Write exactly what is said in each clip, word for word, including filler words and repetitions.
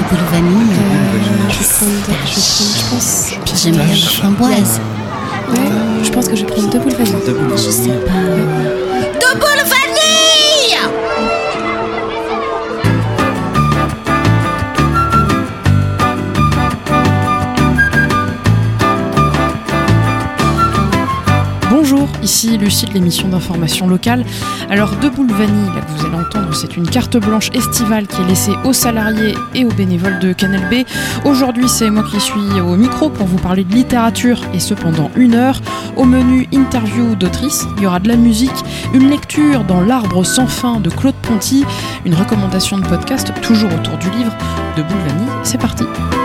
boule vanille. Euh, je vais prendre, je vais prendre, je pense. Puis j'aime bien les framboises. Ouais, je pense que je vais prendre deux boules vanille. Deux boules Je sais vanille. pas. Deux boules vanille. Bonjour, ici Lucie de l'émission d'information locale. Alors, Deux boules vanille, là que vous allez entendre, c'est une carte blanche estivale qui est laissée aux salariés et aux bénévoles de Canal B. Aujourd'hui, c'est moi qui suis au micro pour vous parler de littérature, et ce pendant une heure. Au menu, interview d'autrice, il y aura de la musique, une lecture dans L'Arbre sans fin de Claude Ponty, une recommandation de podcast toujours autour du livre Deux boules vanille. C'est parti.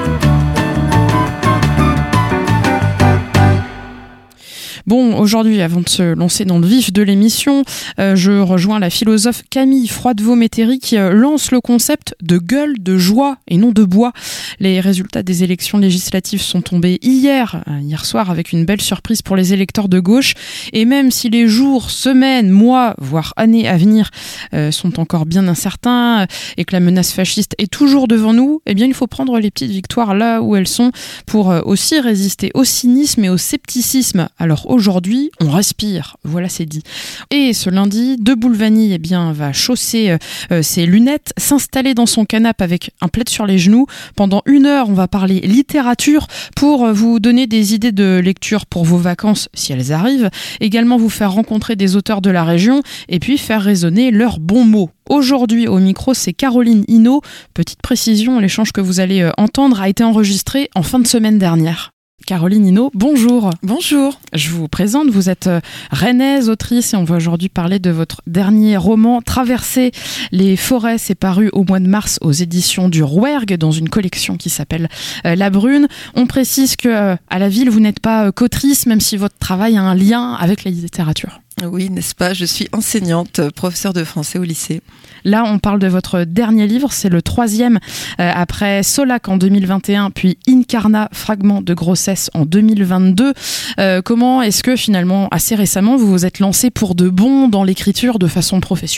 Bon, aujourd'hui, avant de se lancer dans le vif de l'émission, euh, je rejoins la philosophe Camille Froidevaux-Métairie qui euh, lance le concept de gueule de joie et non de bois. Les résultats des élections législatives sont tombés hier, euh, hier soir, avec une belle surprise pour les électeurs de gauche. Et même si les jours, semaines, mois, voire années à venir euh, sont encore bien incertains euh, et que la menace fasciste est toujours devant nous, eh bien, il faut prendre les petites victoires là où elles sont pour euh, aussi résister au cynisme et au scepticisme. Alors, aujourd'hui, on respire, voilà, c'est dit. Et ce lundi, Deux boules vanille eh bien, va chausser euh, ses lunettes, s'installer dans son canapé avec un plaid sur les genoux. Pendant une heure, on va parler littérature pour vous donner des idées de lecture pour vos vacances, si elles arrivent. Également vous faire rencontrer des auteurs de la région et puis faire résonner leurs bons mots. Aujourd'hui, au micro, c'est Caroline Hinault. Petite précision, l'échange que vous allez entendre a été enregistré en fin de semaine dernière. Caroline Hinault, bonjour. Bonjour. Je vous présente, vous êtes rennaise, autrice, et on va aujourd'hui parler de votre dernier roman, Traverser les forêts. C'est paru au mois de mars aux éditions du Rouergue dans une collection qui s'appelle euh, La Brune. On précise que euh, à la ville, vous n'êtes pas euh, qu'autrice, même si votre travail a un lien avec la littérature. Oui, n'est-ce pas ? Je suis enseignante, professeure de français au lycée. Là, on parle de votre dernier livre, c'est le troisième, euh, après Solac en deux mille vingt et un, puis Incarna, fragment de grossesse en deux mille vingt-deux. Euh, comment est-ce que finalement, assez récemment, vous vous êtes lancé pour de bon dans l'écriture de façon professionnelle ?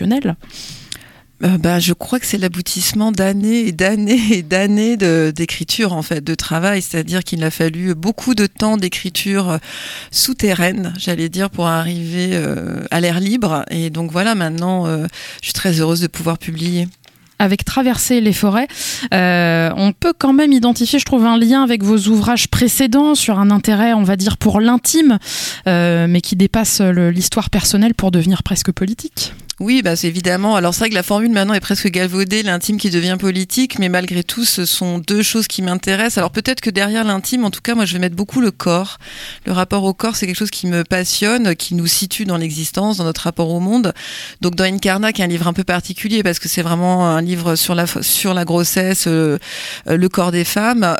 Euh, bah, je crois que c'est l'aboutissement d'années et d'années et d'années de, d'écriture, en fait, de travail. C'est-à-dire qu'il a fallu beaucoup de temps d'écriture souterraine, j'allais dire, pour arriver euh, à l'air libre. Et donc voilà, maintenant, euh, je suis très heureuse de pouvoir publier. Avec Traverser les forêts, euh, on peut quand même identifier, je trouve, un lien avec vos ouvrages précédents sur un intérêt, on va dire, pour l'intime, euh, mais qui dépasse le, l'histoire personnelle pour devenir presque politique. Oui, bah, c'est évidemment. Alors, c'est vrai que la formule maintenant est presque galvaudée, l'intime qui devient politique, mais malgré tout, ce sont deux choses qui m'intéressent. Alors, peut-être que derrière l'intime, en tout cas, moi, je vais mettre beaucoup le corps. Le rapport au corps, c'est quelque chose qui me passionne, qui nous situe dans l'existence, dans notre rapport au monde. Donc, dans Incarna, qui est un livre un peu particulier, parce que c'est vraiment un livre sur la, sur la grossesse, euh, le corps des femmes,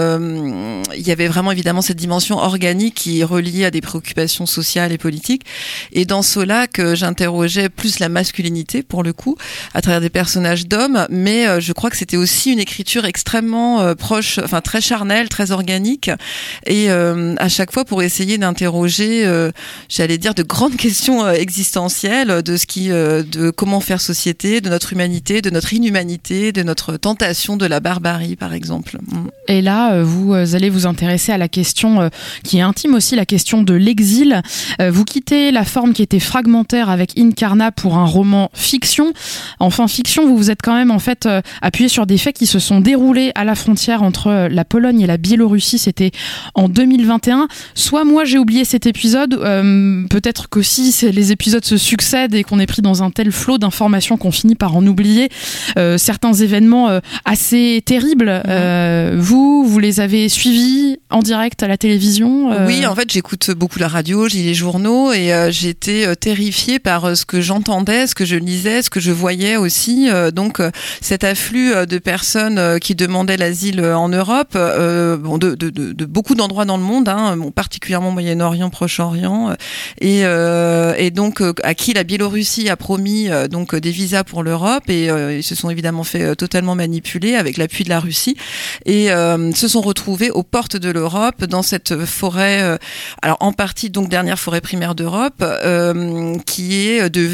euh, il y avait vraiment, évidemment, cette dimension organique qui est reliée à des préoccupations sociales et politiques. Et dans Solac, j'interrogeais plus la masculinité pour le coup à travers des personnages d'hommes, mais euh, je crois que c'était aussi une écriture extrêmement euh, proche, enfin très charnelle, très organique, et euh, à chaque fois pour essayer d'interroger, euh, j'allais dire, de grandes questions euh, existentielles, de ce qui, euh, de comment faire société, de notre humanité, de notre inhumanité, de notre tentation de la barbarie, par exemple. Mm. Et là, vous allez vous intéresser à la question euh, qui est intime aussi, la question de l'exil. Euh, vous quittez la forme qui était fragmentaire avec Incarna pour un roman fiction. Enfin, fiction, vous vous êtes quand même en fait euh, appuyé sur des faits qui se sont déroulés à la frontière entre euh, la Pologne et la Biélorussie. C'était en deux mille vingt et un. Soit moi j'ai oublié cet épisode, euh, peut-être qu'aussi c'est, les épisodes se succèdent et qu'on est pris dans un tel flot d'informations qu'on finit par en oublier euh, certains événements euh, assez terribles. Mmh. Euh, vous, vous les avez suivis en direct à la télévision euh... Oui, en fait, j'écoute beaucoup la radio, j'ai les journaux et euh, j'étais euh, terrifiée par euh, ce que j'entendais, ce que je lisais, ce que je voyais aussi. Euh, donc, euh, cet afflux euh, de personnes euh, qui demandaient l'asile euh, en Europe, euh, bon, de, de, de, de beaucoup d'endroits dans le monde, hein, bon, particulièrement Moyen-Orient, Proche-Orient, euh, et, euh, et donc euh, à qui la Biélorussie a promis euh, donc des visas pour l'Europe, et euh, ils se sont évidemment fait euh, totalement manipuler avec l'appui de la Russie, et euh, se sont retrouvés aux portes de l'Europe dans cette forêt, euh, alors en partie donc dernière forêt primaire d'Europe, euh, qui est devenue une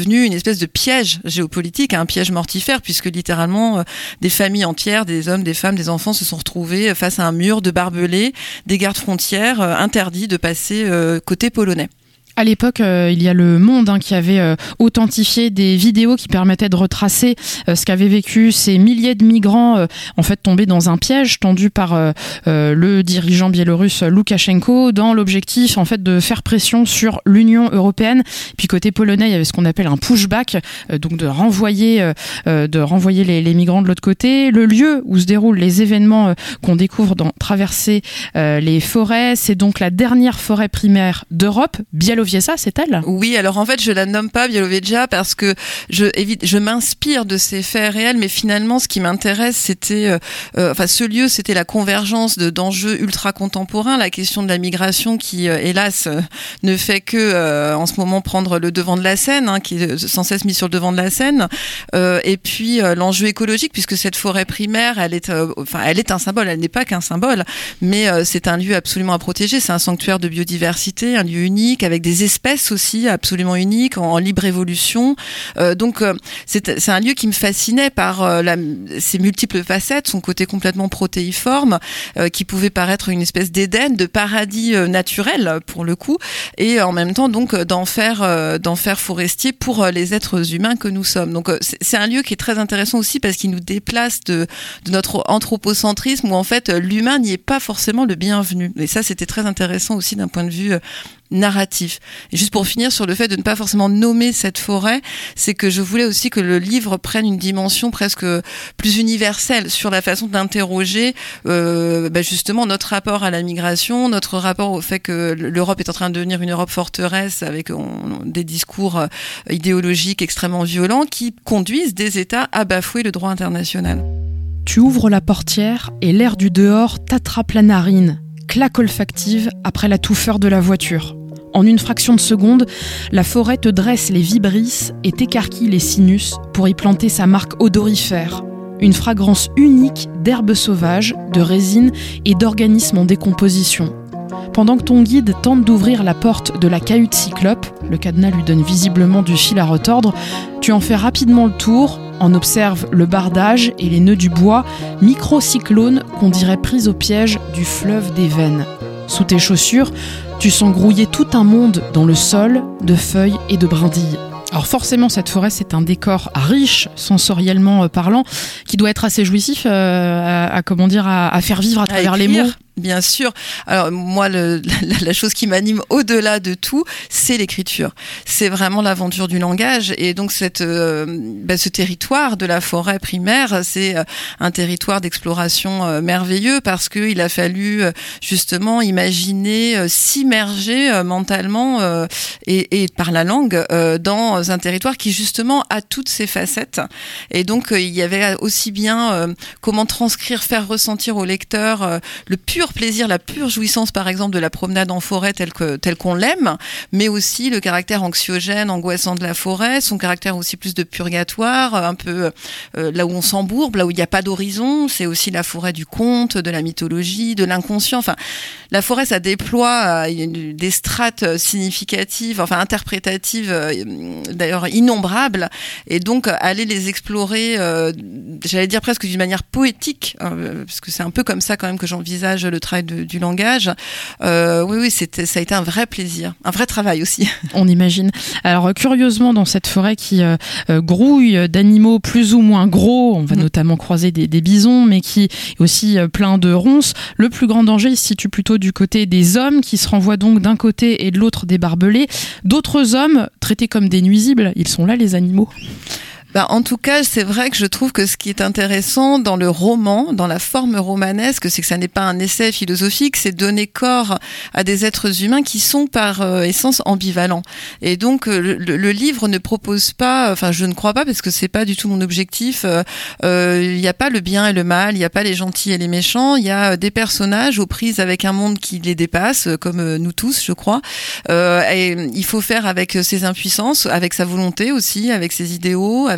espèce de piège géopolitique, un piège mortifère, puisque littéralement euh, des familles entières, des hommes, des femmes, des enfants se sont retrouvés face à un mur de barbelés, des gardes frontières euh, interdits de passer euh, côté polonais. À l'époque, euh, il y a Le Monde hein, qui avait euh, authentifié des vidéos qui permettaient de retracer euh, ce qu'avaient vécu ces milliers de migrants euh, en fait tombés dans un piège tendu par euh, euh, le dirigeant biélorusse Loukachenko dans l'objectif en fait de faire pression sur l'Union européenne. Puis côté polonais, il y avait ce qu'on appelle un pushback, euh, donc de renvoyer euh, de renvoyer les, les migrants de l'autre côté. Le lieu où se déroulent les événements euh, qu'on découvre dans Traverser euh, les forêts, c'est donc la dernière forêt primaire d'Europe, Białowieża. C'est elle ? Oui, alors en fait, je la nomme pas Białowieża parce que je, évite, je m'inspire de ces faits réels, mais finalement, ce qui m'intéresse, c'était, euh, euh, enfin, ce lieu, c'était la convergence de, d'enjeux ultra contemporains, la question de la migration qui, euh, hélas, euh, ne fait que, euh, en ce moment, prendre le devant de la scène, hein, qui est sans cesse mis sur le devant de la scène, euh, et puis euh, l'enjeu écologique, puisque cette forêt primaire, elle est, euh, enfin, elle est un symbole, elle n'est pas qu'un symbole, mais euh, c'est un lieu absolument à protéger, c'est un sanctuaire de biodiversité, un lieu unique avec des espèces aussi absolument uniques en, en libre évolution. Euh, donc euh, c'est, c'est un lieu qui me fascinait par euh, la, ses multiples facettes, son côté complètement protéiforme, euh, qui pouvait paraître une espèce d'Éden, de paradis euh, naturel pour le coup, et en même temps donc d'enfer, euh, d'enfer forestier pour euh, les êtres humains que nous sommes. Donc euh, c'est, c'est un lieu qui est très intéressant aussi parce qu'il nous déplace de, de notre anthropocentrisme où en fait l'humain n'y est pas forcément le bienvenu. Et ça c'était très intéressant aussi d'un point de vue euh, narratif. Et juste pour finir sur le fait de ne pas forcément nommer cette forêt, c'est que je voulais aussi que le livre prenne une dimension presque plus universelle sur la façon d'interroger euh, bah justement notre rapport à la migration, notre rapport au fait que l'Europe est en train de devenir une Europe forteresse avec on, des discours idéologiques extrêmement violents qui conduisent des États à bafouer le droit international. Tu ouvres la portière et l'air du dehors t'attrape la narine, claque olfactive après la touffeur de la voiture. En une fraction de seconde, la forêt te dresse les vibrisses et t'écarquille les sinus pour y planter sa marque odorifère. Une fragrance unique d'herbes sauvages, de résine et d'organismes en décomposition. Pendant que ton guide tente d'ouvrir la porte de la cahute cyclope, le cadenas lui donne visiblement du fil à retordre, tu en fais rapidement le tour, en observes le bardage et les nœuds du bois, microcyclones qu'on dirait pris au piège du fleuve des veines. Sous tes chaussures, tu sens grouiller tout un monde dans le sol de feuilles et de brindilles. Alors forcément, cette forêt, c'est un décor riche, sensoriellement parlant, qui doit être assez jouissif euh, à, à, comment dire, à, à faire vivre à travers à les mots. Bien sûr. Alors moi, le, la, la chose qui m'anime au-delà de tout, c'est l'écriture. C'est vraiment l'aventure du langage. Et donc cette, euh, bah, ce territoire de la forêt primaire, c'est euh, un territoire d'exploration euh, merveilleux parce que il a fallu euh, justement imaginer euh, s'immerger euh, mentalement euh, et, et par la langue euh, dans un territoire qui justement a toutes ses facettes. Et donc euh, il y avait aussi bien euh, comment transcrire, faire ressentir au lecteur euh, le pur plaisir, la pure jouissance par exemple de la promenade en forêt telle que telle qu'on l'aime, mais aussi le caractère anxiogène, angoissant de la forêt, son caractère aussi plus de purgatoire, un peu euh, là où on s'embourbe, là où il n'y a pas d'horizon. C'est aussi la forêt du conte, de la mythologie, de l'inconscient. Enfin, la forêt, ça déploie euh, des strates significatives, enfin interprétatives, euh, d'ailleurs innombrables, et donc aller les explorer, euh, j'allais dire presque d'une manière poétique, euh, parce que c'est un peu comme ça quand même que j'envisage le travail de, du langage. Euh, oui, oui, c'était, ça a été un vrai plaisir, un vrai travail aussi. On imagine. Alors, curieusement, dans cette forêt qui euh, grouille d'animaux plus ou moins gros, on va mmh. notamment croiser des, des bisons, mais qui est aussi euh, plein de ronces, le plus grand danger il se situe plutôt du côté des hommes, qui se renvoient donc d'un côté et de l'autre des barbelés. D'autres hommes, traités comme des nuisibles, ils sont là, les animaux. Ben, en tout cas, c'est vrai que je trouve que ce qui est intéressant dans le roman, dans la forme romanesque, c'est que ça n'est pas un essai philosophique, c'est donner corps à des êtres humains qui sont par euh, essence ambivalents. Et donc, le, le livre ne propose pas, enfin, je ne crois pas, parce que c'est pas du tout mon objectif, il euh, n'y a pas le bien et le mal, il n'y a pas les gentils et les méchants, il y a des personnages aux prises avec un monde qui les dépasse, comme nous tous, je crois. Euh, et il faut faire avec ses impuissances, avec sa volonté aussi, avec ses idéaux, avec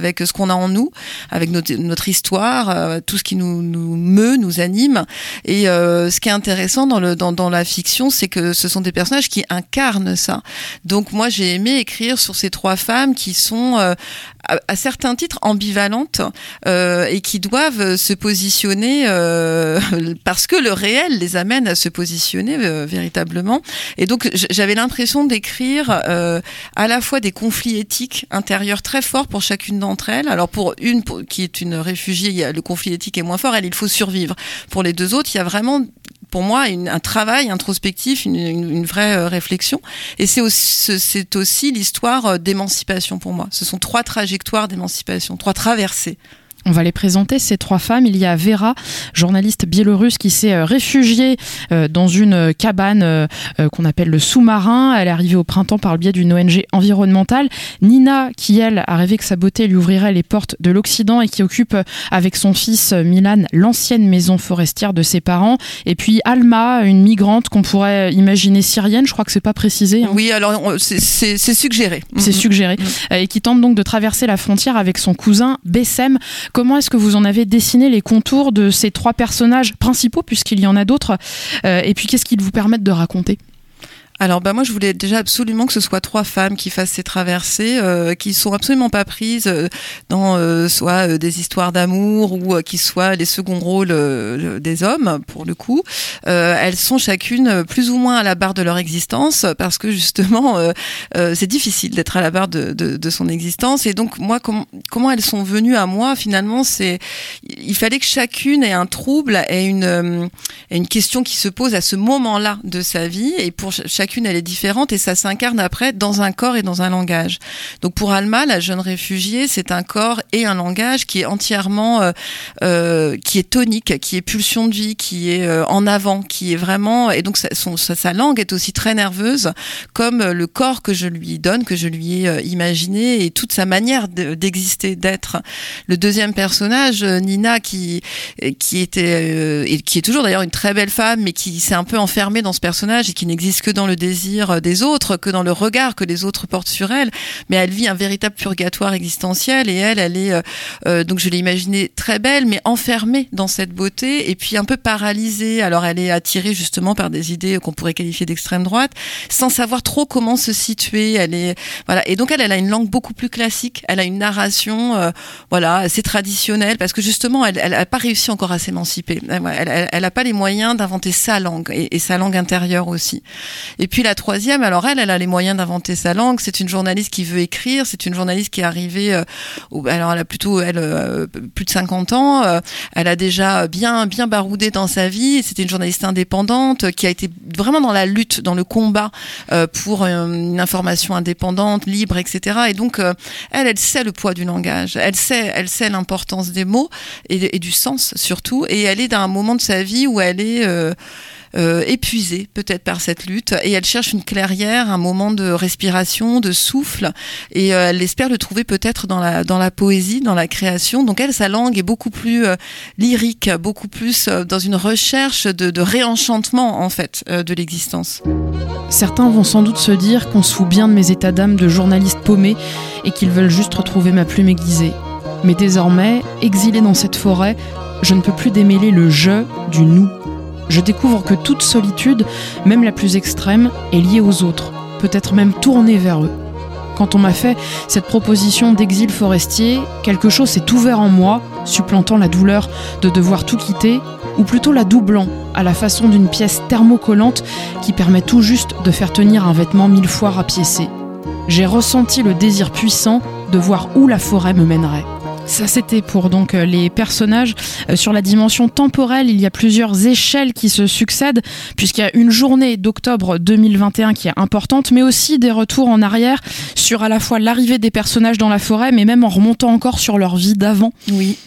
avec ce qu'on a en nous, avec notre, notre histoire, euh, tout ce qui nous, nous meut, nous anime. Et euh, ce qui est intéressant dans, le, dans, dans la fiction, c'est que ce sont des personnages qui incarnent ça. Donc moi, j'ai aimé écrire sur ces trois femmes qui sont euh, à, à certains titres ambivalentes euh, et qui doivent se positionner euh, parce que le réel les amène à se positionner euh, véritablement. Et donc j'avais l'impression d'écrire euh, à la fois des conflits éthiques intérieurs très forts pour chacune d'entre elles. Alors pour une pour, qui est une réfugiée, il y a, le conflit éthique est moins fort, elle, il faut survivre. Pour les deux autres, il y a vraiment pour moi une, un travail introspectif, une, une, une vraie euh, réflexion. Et c'est aussi, c'est aussi l'histoire d'émancipation pour moi. Ce sont trois trajectoires d'émancipation, trois traversées. On va les présenter, ces trois femmes. Il y a Vera, journaliste biélorusse qui s'est réfugiée dans une cabane qu'on appelle le sous-marin. Elle est arrivée au printemps par le biais d'une O N G environnementale. Nina, qui elle a rêvé que sa beauté lui ouvrirait les portes de l'Occident et qui occupe avec son fils Milan l'ancienne maison forestière de ses parents. Et puis Alma, une migrante qu'on pourrait imaginer syrienne, je crois que c'est pas précisé. Hein. Oui, alors c'est, c'est, c'est suggéré. C'est suggéré. Mmh. Et qui tente donc de traverser la frontière avec son cousin Bessem. Comment est-ce que vous en avez dessiné les contours de ces trois personnages principaux, puisqu'il y en a d'autres, euh, et puis qu'est-ce qu'ils vous permettent de raconter ? Alors bah moi je voulais déjà absolument que ce soit trois femmes qui fassent ces traversées, euh, qui sont absolument pas prises dans euh, soit euh, des histoires d'amour ou euh, qui soient les seconds rôles euh, des hommes pour le coup. Euh, elles sont chacune plus ou moins à la barre de leur existence parce que justement euh, euh, c'est difficile d'être à la barre de, de, de son existence et donc moi com- comment elles sont venues à moi finalement c'est il fallait que chacune ait un trouble et une euh, une question qui se pose à ce moment-là de sa vie et pour chaque Chacune, elle est différente et ça s'incarne après dans un corps et dans un langage. Donc pour Alma, la jeune réfugiée, c'est un corps et un langage qui est entièrement, euh, euh, qui est tonique, qui est pulsion de vie, qui est euh, en avant, qui est vraiment. Et donc sa, son, sa, sa langue est aussi très nerveuse, comme le corps que je lui donne, que je lui ai euh, imaginé et toute sa manière de, d'exister, d'être. Le deuxième personnage, Nina, qui qui était euh, et qui est toujours d'ailleurs une très belle femme, mais qui s'est un peu enfermée dans ce personnage et qui n'existe que dans le désir des autres, que dans le regard que les autres portent sur elle, mais elle vit un véritable purgatoire existentiel et elle, elle est euh, donc je l'ai imaginée très belle, mais enfermée dans cette beauté et puis un peu paralysée. Alors elle est attirée justement par des idées qu'on pourrait qualifier d'extrême droite, sans savoir trop comment se situer. Elle est voilà et donc elle, elle a une langue beaucoup plus classique. Elle a une narration euh, voilà assez traditionnelle parce que justement elle, elle a pas réussi encore à s'émanciper. Elle, elle, elle a pas les moyens d'inventer sa langue et, et sa langue intérieure aussi. Et puis la troisième, alors elle, elle a les moyens d'inventer sa langue. C'est une journaliste qui veut écrire. C'est une journaliste qui est arrivée. Euh, alors elle a plutôt elle euh, plus de cinquante ans. Euh, elle a déjà bien bien baroudé dans sa vie. C'était une journaliste indépendante qui a été vraiment dans la lutte, dans le combat euh, pour euh, une information indépendante, libre, et cetera. Et donc euh, elle, elle sait le poids du langage. Elle sait, elle sait l'importance des mots et, et du sens surtout. Et elle est dans un moment de sa vie où elle est euh, Euh, épuisée peut-être par cette lutte et elle cherche une clairière, un moment de respiration, de souffle et euh, elle espère le trouver peut-être dans la dans la poésie, dans la création. Donc elle, sa langue est beaucoup plus euh, lyrique, beaucoup plus euh, dans une recherche de, de réenchantement en fait euh, de l'existence. Certains vont sans doute se dire qu'on se fout bien de mes états d'âme de journaliste paumé et qu'ils veulent juste retrouver ma plume aiguisée. Mais désormais, exilée dans cette forêt, je ne peux plus démêler le « je » du « nous ». Je découvre que toute solitude, même la plus extrême, est liée aux autres, peut-être même tournée vers eux. Quand on m'a fait cette proposition d'exil forestier, quelque chose s'est ouvert en moi, supplantant la douleur de devoir tout quitter, ou plutôt la doublant, à la façon d'une pièce thermocollante qui permet tout juste de faire tenir un vêtement mille fois rapiécé. J'ai ressenti le désir puissant de voir où la forêt me mènerait. Ça, c'était pour donc les personnages. Euh, sur la dimension temporelle, il y a plusieurs échelles qui se succèdent, puisqu'il y a une journée d'octobre deux mille vingt et un qui est importante, mais aussi des retours en arrière sur à la fois l'arrivée des personnages dans la forêt, mais même en remontant encore sur leur vie d'avant. Oui.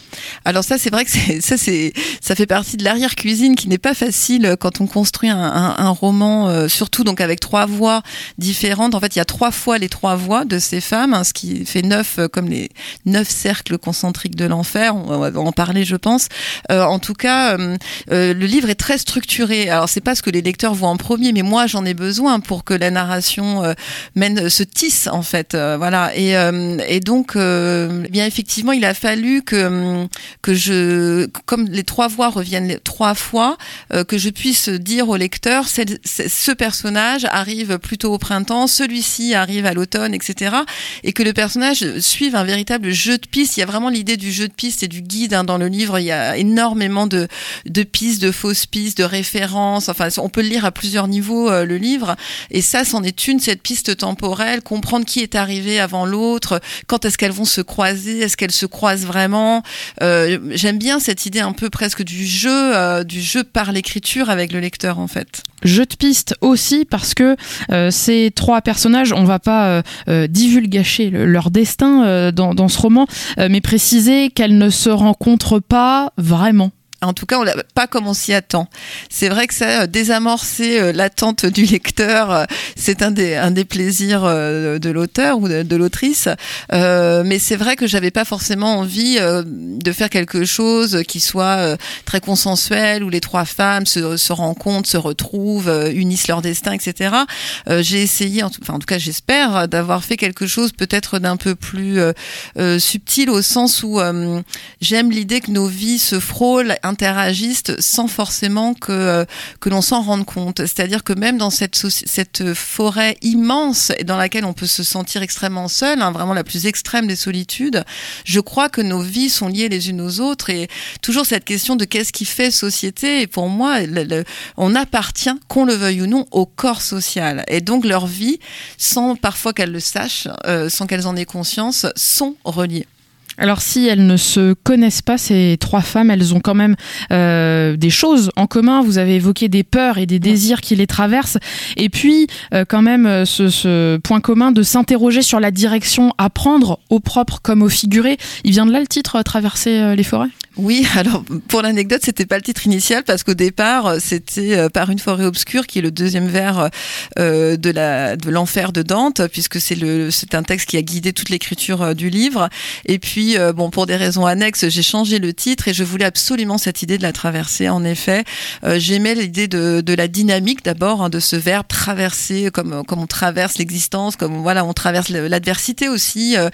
Alors ça, c'est vrai que c'est, ça, c'est, ça fait partie de l'arrière-cuisine qui n'est pas facile quand on construit un, un, un roman, euh, surtout donc avec trois voix différentes. En fait, il y a trois fois les trois voix de ces femmes, hein, ce qui fait neuf, euh, comme les neuf cercles concentriques de l'enfer. On va en parler, je pense. Euh, en tout cas, euh, euh, le livre est très structuré. Alors, c'est pas ce que les lecteurs voient en premier, mais moi, j'en ai besoin pour que la narration euh, mène, se tisse, en fait. Euh, voilà. Et, euh, et donc, euh, bien effectivement, il a fallu que que je, comme les trois voix reviennent les trois fois, euh, que je puisse dire au lecteur, c'est, c'est, ce personnage arrive plutôt au printemps, celui-ci arrive à l'automne, et cetera. Et que le personnage suive un véritable jeu de pistes. Il y a vraiment l'idée du jeu de pistes et du guide, hein, dans le livre. Il y a énormément de, de pistes, de fausses pistes, de références. Enfin, on peut le lire à plusieurs niveaux, euh, le livre. Et ça, c'en est une, cette piste temporelle, comprendre qui est arrivé avant l'autre, quand est-ce qu'elles vont se croiser, est-ce qu'elles se croisent vraiment. Euh, j'aime bien cette idée un peu presque du jeu, euh, du jeu par l'écriture avec le lecteur, en fait. Jeu de piste aussi parce que euh, ces trois personnages, on va pas euh, euh, divulgacher le, leur destin euh, dans, dans ce roman, euh, mais préciser qu'elles ne se rencontrent pas vraiment. En tout cas, on l'a pas comme on s'y attend. C'est vrai que ça, euh, désamorcer euh, l'attente du lecteur, euh, c'est un des un des plaisirs euh, de l'auteur ou de, de l'autrice. Euh, mais c'est vrai que j'avais pas forcément envie euh, de faire quelque chose qui soit euh, très consensuel, où les trois femmes se, se rencontrent, se retrouvent, euh, unissent leur destin, et cetera. Euh, j'ai essayé, en tout, enfin en tout cas j'espère, d'avoir fait quelque chose peut-être d'un peu plus euh, euh, subtil, au sens où euh, j'aime l'idée que nos vies se frôlent, interagissent sans forcément que euh, que l'on s'en rende compte. C'est-à-dire que même dans cette cette forêt immense dans laquelle on peut se sentir extrêmement seul, hein, vraiment la plus extrême des solitudes, je crois que nos vies sont liées les unes aux autres, et toujours cette question de qu'est-ce qui fait société. Et pour moi, le, le, on appartient, qu'on le veuille ou non, au corps social. Et donc leurs vies, sans parfois qu'elles le sachent, euh, sans qu'elles en aient conscience, sont reliées. Alors si elles ne se connaissent pas, ces trois femmes, elles ont quand même euh, des choses en commun. Vous avez évoqué des peurs et des désirs qui les traversent. Et puis euh, quand même ce, ce point commun de s'interroger sur la direction à prendre, au propre comme au figuré. Il vient de là le titre, Traverser les forêts ? Oui, alors pour l'anecdote, c'était pas le titre initial parce qu'au départ, c'était Par une forêt obscure, qui est le deuxième vers euh, de la de l'enfer de Dante, puisque c'est le c'est un texte qui a guidé toute l'écriture du livre. Et puis euh, bon, pour des raisons annexes, j'ai changé le titre et je voulais absolument cette idée de la traversée. En effet, euh, j'aimais l'idée de de la dynamique d'abord, hein, de ce verbe traverser, comme comme on traverse l'existence, comme voilà, on traverse l'adversité aussi. Euh,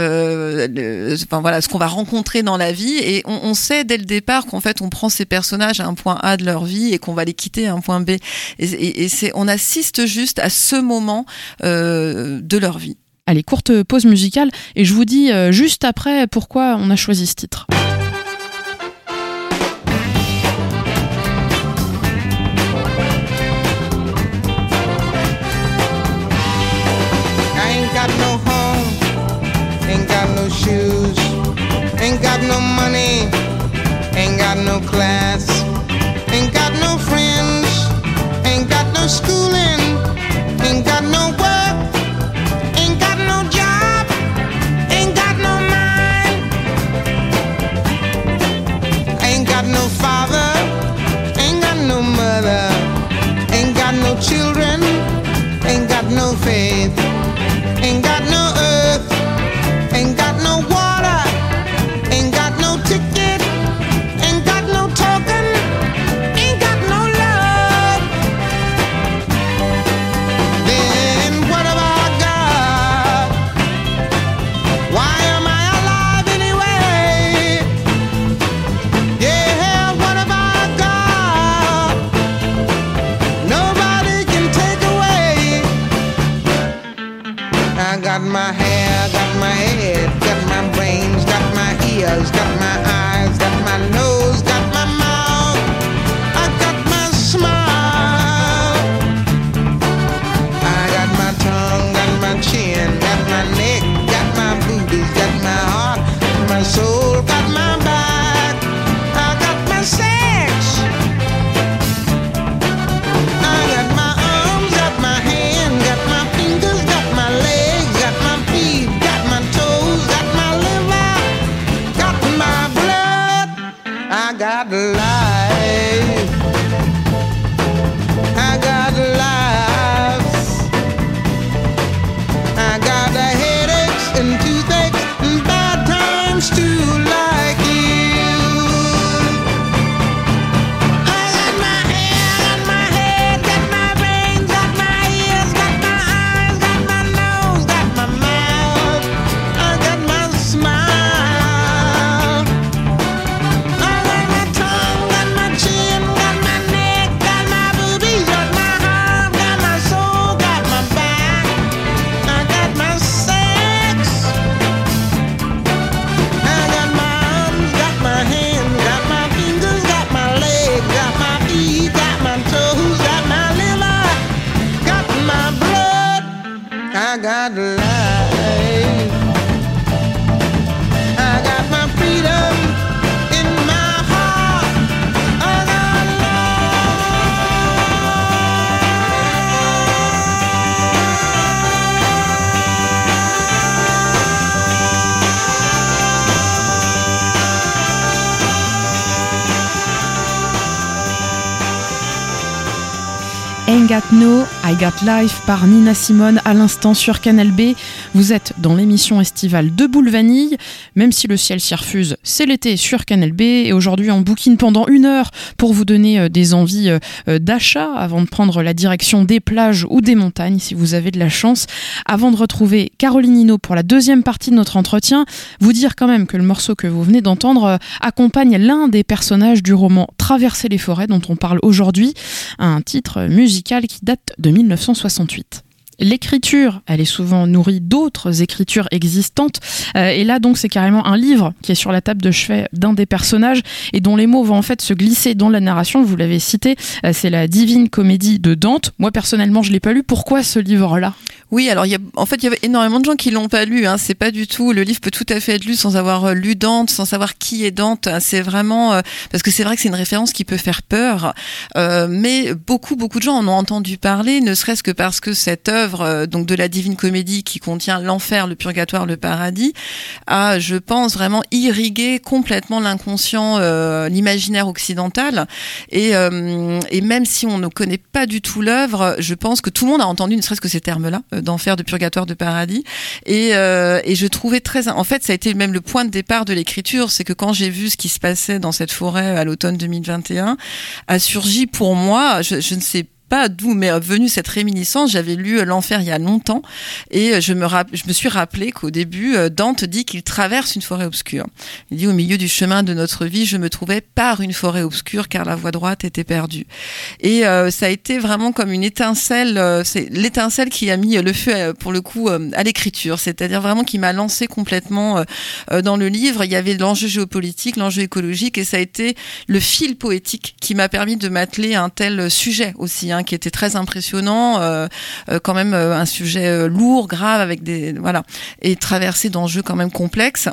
euh, le, enfin voilà, ce qu'on va rencontrer dans la vie, et on On sait dès le départ qu'en fait on prend ces personnages à un point A de leur vie et qu'on va les quitter à un point B. Et, et, et c'est, on assiste juste à ce moment euh, de leur vie. Allez, courte pause musicale et je vous dis euh, juste après pourquoi on a choisi ce titre. I ain't got no home, ain't got no shoes, ain't got no money, ain't got no class, ain't got no friends, ain't got no schooling, ain't got no work, ain't got no job, ain't got no mind, ain't got no father, ain't got no mother, ain't got no children, ain't got no faith, ain't got no earth, ain't got no water, ain't got no ticket, ain't got no token, I got life. I got life. I got the headaches and toothaches and bad times too, like you. I got my hair, got my head, got my brains, got my ears, got my eyes, got my nose, got my mouth. I got my smile. I got my tongue, got my chin, got my neck, got my boobies, got my heart, got my soul, got my back. I got my sex. I got my arms, got my hands, got my fingers, got my legs, got my feet, got my toes, got my liver, got my blood. I got life. I got my freedom in my heart. I got Ain't Got No, I Got Life par Nina Simone à l'instant sur Canal B. Vous êtes dans l'émission estivale de Boule Vanille. Même si le ciel s'y refuse, c'est l'été sur Canal B. Et aujourd'hui, on bouquine pendant une heure pour vous donner euh, des envies euh, d'achat avant de prendre la direction des plages ou des montagnes si vous avez de la chance. Avant de retrouver Caroline Hinault pour la deuxième partie de notre entretien, vous dire quand même que le morceau que vous venez d'entendre euh, accompagne l'un des personnages du roman Traverser les forêts dont on parle aujourd'hui, un titre musical qui date de mille neuf cent soixante-huit. L'écriture, elle est souvent nourrie d'autres écritures existantes. Euh, et là, donc, c'est carrément un livre qui est sur la table de chevet d'un des personnages et dont les mots vont en fait se glisser dans la narration. Vous l'avez cité, euh, c'est la Divine Comédie de Dante. Moi, personnellement, je l'ai pas lu. Pourquoi ce livre-là ? Oui, alors il y a, en fait, il y avait énormément de gens qui l'ont pas lu. Hein. C'est pas du tout. Le livre peut tout à fait être lu sans avoir lu Dante, sans savoir qui est Dante. C'est vraiment euh, parce que c'est vrai que c'est une référence qui peut faire peur. Euh, mais beaucoup, beaucoup de gens en ont entendu parler, ne serait-ce que parce que cette œuvre donc de la Divine Comédie qui contient l'enfer, le purgatoire, le paradis, a, je pense, vraiment irrigué complètement l'inconscient, euh, l'imaginaire occidental. Et, euh, et même si on ne connaît pas du tout l'œuvre, je pense que tout le monde a entendu ne serait-ce que ces termes-là, euh, d'enfer, de purgatoire, de paradis. Et, euh, et je trouvais très... En fait, ça a été même le point de départ de l'écriture, c'est que quand j'ai vu ce qui se passait dans cette forêt à l'automne deux mille vingt et un, a surgi pour moi, je, je ne sais pas, pas d'où m'est venue cette réminiscence. J'avais lu L'Enfer il y a longtemps et je me, rapp- je me suis rappelé qu'au début, Dante dit qu'il traverse une forêt obscure. Il dit « Au milieu du chemin de notre vie, je me trouvais par une forêt obscure car la voie droite était perdue. » Et euh, ça a été vraiment comme une étincelle, euh, c'est l'étincelle qui a mis le feu, euh, pour le coup, euh, à l'écriture. C'est-à-dire vraiment qui m'a lancé complètement euh, dans le livre. Il y avait l'enjeu géopolitique, l'enjeu écologique et ça a été le fil poétique qui m'a permis de m'atteler à un tel sujet aussi, hein, qui était très impressionnant, euh, euh, quand même euh, un sujet euh, lourd, grave, avec des voilà, et traversé d'enjeux quand même complexes.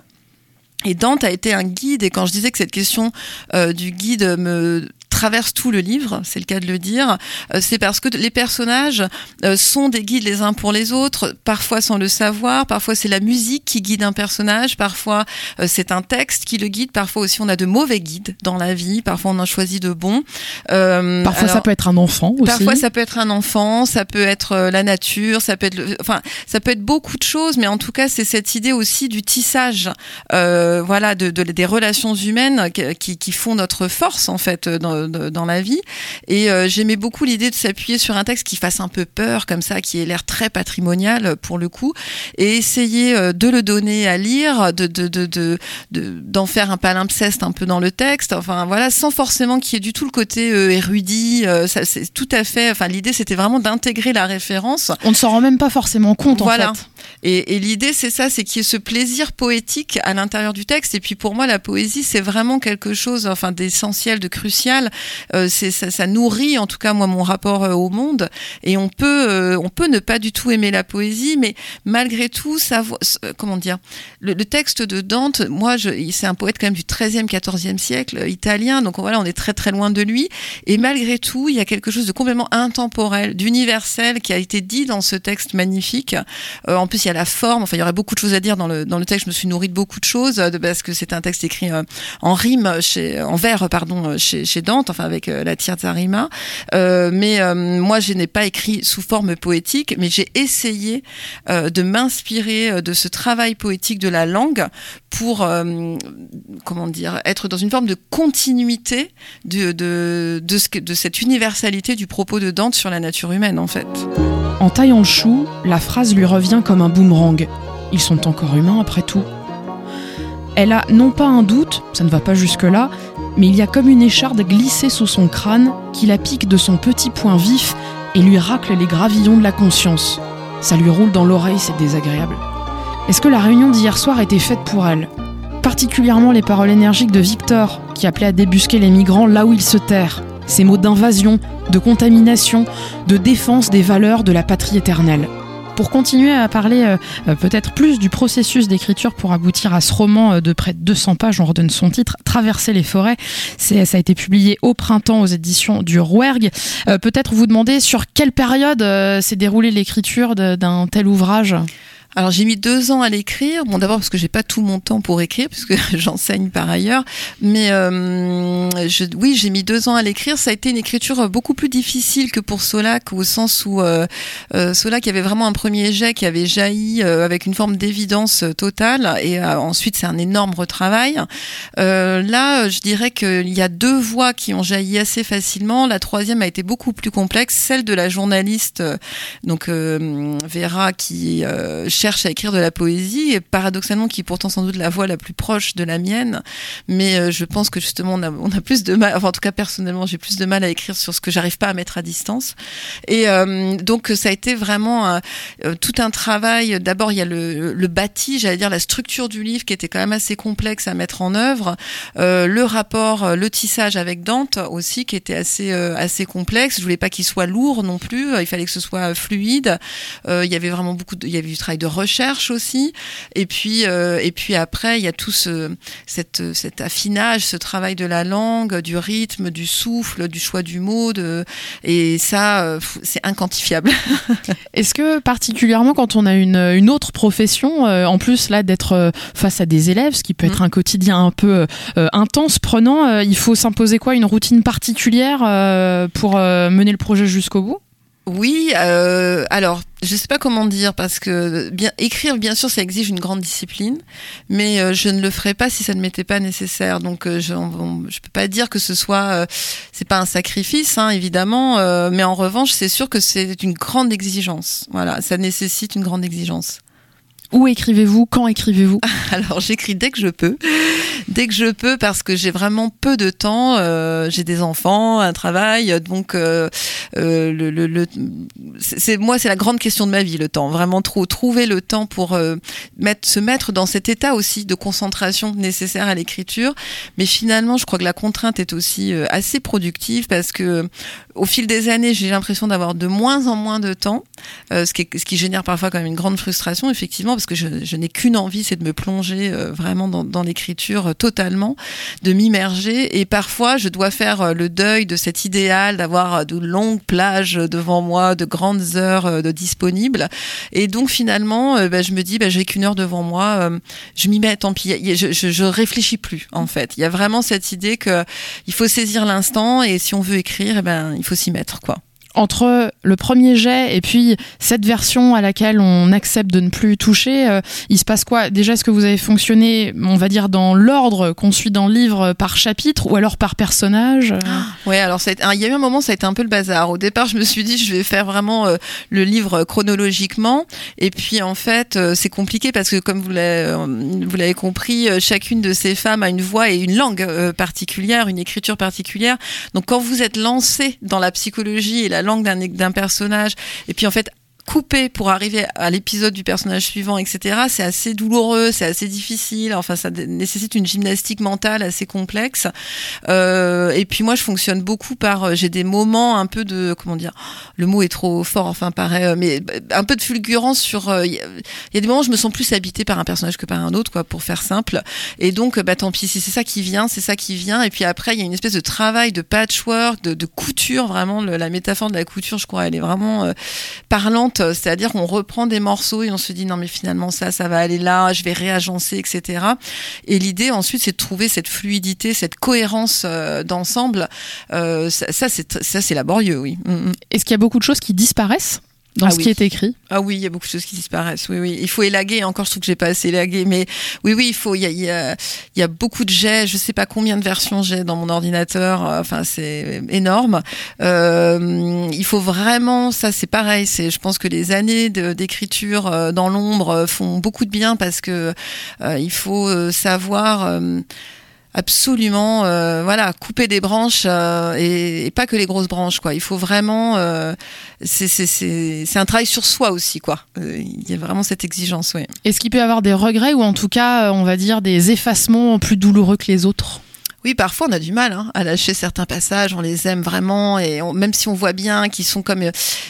Et Dante a été un guide, et quand je disais que cette question euh, du guide me traverse tout le livre, c'est le cas de le dire, euh, c'est parce que les personnages euh, sont des guides les uns pour les autres, parfois sans le savoir, parfois c'est la musique qui guide un personnage, parfois euh, c'est un texte qui le guide, parfois aussi on a de mauvais guides dans la vie, parfois on en choisit de bons. Euh, parfois alors, ça peut être un enfant aussi. Parfois ça peut être un enfant, ça peut être euh, la nature, ça peut être, le, enfin ça peut être beaucoup de choses, mais en tout cas c'est cette idée aussi du tissage, euh, voilà, de, de des relations humaines qui, qui font notre force en fait dans dans la vie. Et euh, j'aimais beaucoup l'idée de s'appuyer sur un texte qui fasse un peu peur, comme ça, qui ait l'air très patrimonial pour le coup, et essayer euh, de le donner à lire, de, de, de, de, de, d'en faire un palimpseste un peu dans le texte, enfin voilà, sans forcément qu'il y ait du tout le côté euh, érudit. Euh, ça, c'est tout à fait, enfin l'idée c'était vraiment d'intégrer la référence. On ne s'en rend même pas forcément compte voilà. en fait. Et, et l'idée c'est ça, c'est qu'il y ait ce plaisir poétique à l'intérieur du texte. Et puis pour moi la poésie c'est vraiment quelque chose, enfin d'essentiel, de crucial. Euh, c'est, ça, ça nourrit en tout cas moi mon rapport euh, au monde. Et on peut, euh, on peut ne pas du tout aimer la poésie, mais malgré tout, savoir, euh, comment dire, le, le texte de Dante, moi, je, c'est un poète quand même du treizième, quatorzième siècle euh, italien. Donc voilà, on est très très loin de lui. Et malgré tout, il y a quelque chose de complètement intemporel, d'universel qui a été dit dans ce texte magnifique. Euh, en plus, il y a la forme. Enfin, il y aurait beaucoup de choses à dire dans le dans le texte. Je me suis nourrie de beaucoup de choses de, parce que c'est un texte écrit euh, en rime, chez, en vers, pardon, chez, chez Dante, enfin avec euh, la Tirza Rima. Euh, mais euh, moi, je n'ai pas écrit sous forme poétique, mais j'ai essayé euh, de m'inspirer de ce travail poétique de la langue pour euh, comment dire, être dans une forme de continuité de de de, ce que, de cette universalité du propos de Dante sur la nature humaine en fait. En taillant le chou, la phrase lui revient comme un boomerang. Ils sont encore humains après tout. Elle a non pas un doute, ça ne va pas jusque-là, mais il y a comme une écharde glissée sous son crâne qui la pique de son petit poing vif et lui racle les gravillons de la conscience. Ça lui roule dans l'oreille, c'est désagréable. Est-ce que la réunion d'hier soir était faite pour elle ? Particulièrement les paroles énergiques de Victor, qui appelait à débusquer les migrants là où ils se terrent. Ces mots d'invasion, de contamination, de défense des valeurs de la patrie éternelle. Pour continuer à parler euh, peut-être plus du processus d'écriture pour aboutir à ce roman de près de deux cents pages, on redonne son titre, Traverser les forêts. C'est, ça a été publié au printemps aux éditions du Rouergue. Euh, peut-être vous demander sur quelle période euh, s'est déroulée l'écriture de, d'un tel ouvrage ? Alors j'ai mis deux ans à l'écrire. Bon, d'abord parce que j'ai pas tout mon temps pour écrire, puisque j'enseigne par ailleurs. Mais euh, je, oui, j'ai mis deux ans à l'écrire. Ça a été une écriture beaucoup plus difficile que pour Solac, au sens où euh, euh, Solac avait vraiment un premier jet qui avait jailli euh, avec une forme d'évidence totale, et euh, ensuite c'est un énorme retravail. Euh, là, je dirais qu'il y a deux voix qui ont jailli assez facilement. La troisième a été beaucoup plus complexe, celle de la journaliste, donc euh, Vera, qui euh, cherche à écrire de la poésie, et paradoxalement qui est pourtant sans doute la voix la plus proche de la mienne, mais euh, je pense que justement on a, on a plus de mal, enfin en tout cas personnellement j'ai plus de mal à écrire sur ce que j'arrive pas à mettre à distance, et euh, donc ça a été vraiment euh, euh, tout un travail. D'abord il y a le, le bâti, j'allais dire la structure du livre qui était quand même assez complexe à mettre en œuvre, euh, le rapport, le tissage avec Dante aussi qui était assez euh, assez complexe. Je voulais pas qu'il soit lourd non plus, il fallait que ce soit fluide. Euh, il y avait vraiment beaucoup de, il y avait du travail de recherche aussi, et puis euh, et puis après il y a tout ce cette cet affinage, ce travail de la langue, du rythme, du souffle, du choix du mot, de et ça euh, c'est inquantifiable. Est-ce que particulièrement quand on a une une autre profession, euh, en plus là d'être euh, face à des élèves, ce qui peut être mmh. un quotidien un peu euh, intense, prenant, euh, il faut s'imposer quoi, une routine particulière euh, pour euh, mener le projet jusqu'au bout ? Oui, euh, alors je sais pas comment dire, parce que bien écrire, bien sûr, ça exige une grande discipline, mais euh, je ne le ferais pas si ça ne m'était pas nécessaire. Donc euh, je on, je peux pas dire que ce soit euh, c'est pas un sacrifice, hein, évidemment, euh, mais en revanche, c'est sûr que c'est une grande exigence. Voilà, ça nécessite une grande exigence. Où écrivez-vous ? Quand écrivez-vous ? Alors j'écris dès que je peux, dès que je peux parce que j'ai vraiment peu de temps. Euh, j'ai des enfants, un travail, donc euh, euh, le, le, le c'est, c'est moi c'est la grande question de ma vie, le temps. Vraiment trop trouver le temps pour euh, mettre se mettre dans cet état aussi de concentration nécessaire à l'écriture. Mais finalement, je crois que la contrainte est aussi euh, assez productive parce que au fil des années, j'ai l'impression d'avoir de moins en moins de temps, euh, ce qui est, ce qui génère parfois quand même une grande frustration, effectivement. Parce que je, je n'ai qu'une envie, c'est de me plonger euh, vraiment dans, dans l'écriture euh, totalement, de m'immerger. Et parfois, je dois faire euh, le deuil de cet idéal d'avoir euh, de longues plages devant moi, de grandes heures euh, de disponibles. Et donc, finalement, euh, bah, je me dis, bah, j'ai qu'une heure devant moi, euh, je m'y mets, tant pis. Je, je, je réfléchis plus, en fait. Il y a vraiment cette idée que il faut saisir l'instant et si on veut écrire, eh ben, il faut s'y mettre, quoi. Entre le premier jet et puis cette version à laquelle on accepte de ne plus toucher, euh, il se passe quoi ? Déjà, est-ce que vous avez fonctionné, on va dire, dans l'ordre qu'on suit dans le livre par chapitre ou alors par personnage ? Ouais, alors ça a été, il y a eu un moment, ça a été un peu le bazar. Au départ, je me suis dit, je vais faire vraiment euh, le livre chronologiquement. Et puis, en fait, euh, c'est compliqué parce que, comme vous l'avez, euh, vous l'avez compris, euh, chacune de ces femmes a une voix et une langue euh, particulière, une écriture particulière. Donc, quand vous êtes lancé dans la psychologie et la langue d'un, d'un personnage, et puis en fait couper pour arriver à l'épisode du personnage suivant, et cetera, c'est assez douloureux, c'est assez difficile, enfin ça nécessite une gymnastique mentale assez complexe. Euh, euh, et puis moi je fonctionne beaucoup par euh, j'ai des moments un peu de comment dire, le mot est trop fort, enfin pareil, euh, mais un peu de fulgurance sur. Il euh, y, y a des moments où je me sens plus habitée par un personnage que par un autre, quoi, pour faire simple. Et donc bah tant pis, si c'est ça qui vient, c'est ça qui vient. Et puis après il y a une espèce de travail de patchwork, de, de couture, vraiment le, la métaphore de la couture, je crois, elle est vraiment euh, parlante. C'est-à-dire qu'on reprend des morceaux et on se dit non mais finalement ça, ça va aller là, je vais réagencer, et cetera. Et l'idée ensuite c'est de trouver cette fluidité, cette cohérence euh, d'ensemble. Euh, ça, ça, c'est, ça c'est laborieux, oui. Mm-hmm. Est-ce qu'il y a beaucoup de choses qui disparaissent dans ah ce oui. qui est écrit? Ah oui, il y a beaucoup de choses qui disparaissent. Oui, oui. Il faut élaguer. Encore, je trouve que j'ai pas assez élagué. Mais oui, oui, il faut. Il y a, il y a, il y a beaucoup de jets. Je sais pas combien de versions j'ai dans mon ordinateur. Enfin, c'est énorme. Euh, il faut vraiment. Ça, c'est pareil. C'est. Je pense que les années de, d'écriture dans l'ombre font beaucoup de bien parce que euh, il faut savoir. Euh, Absolument, euh, voilà, couper des branches euh, et, et pas que les grosses branches, quoi. Il faut vraiment, euh, c'est c'est c'est c'est un travail sur soi aussi, quoi. Euh, il y a vraiment cette exigence, oui. Est-ce qu'il peut y avoir des regrets ou en tout cas, on va dire des effacements plus douloureux que les autres? Oui, parfois on a du mal hein, à lâcher certains passages, on les aime vraiment et on, même si on voit bien qu'ils sont comme euh,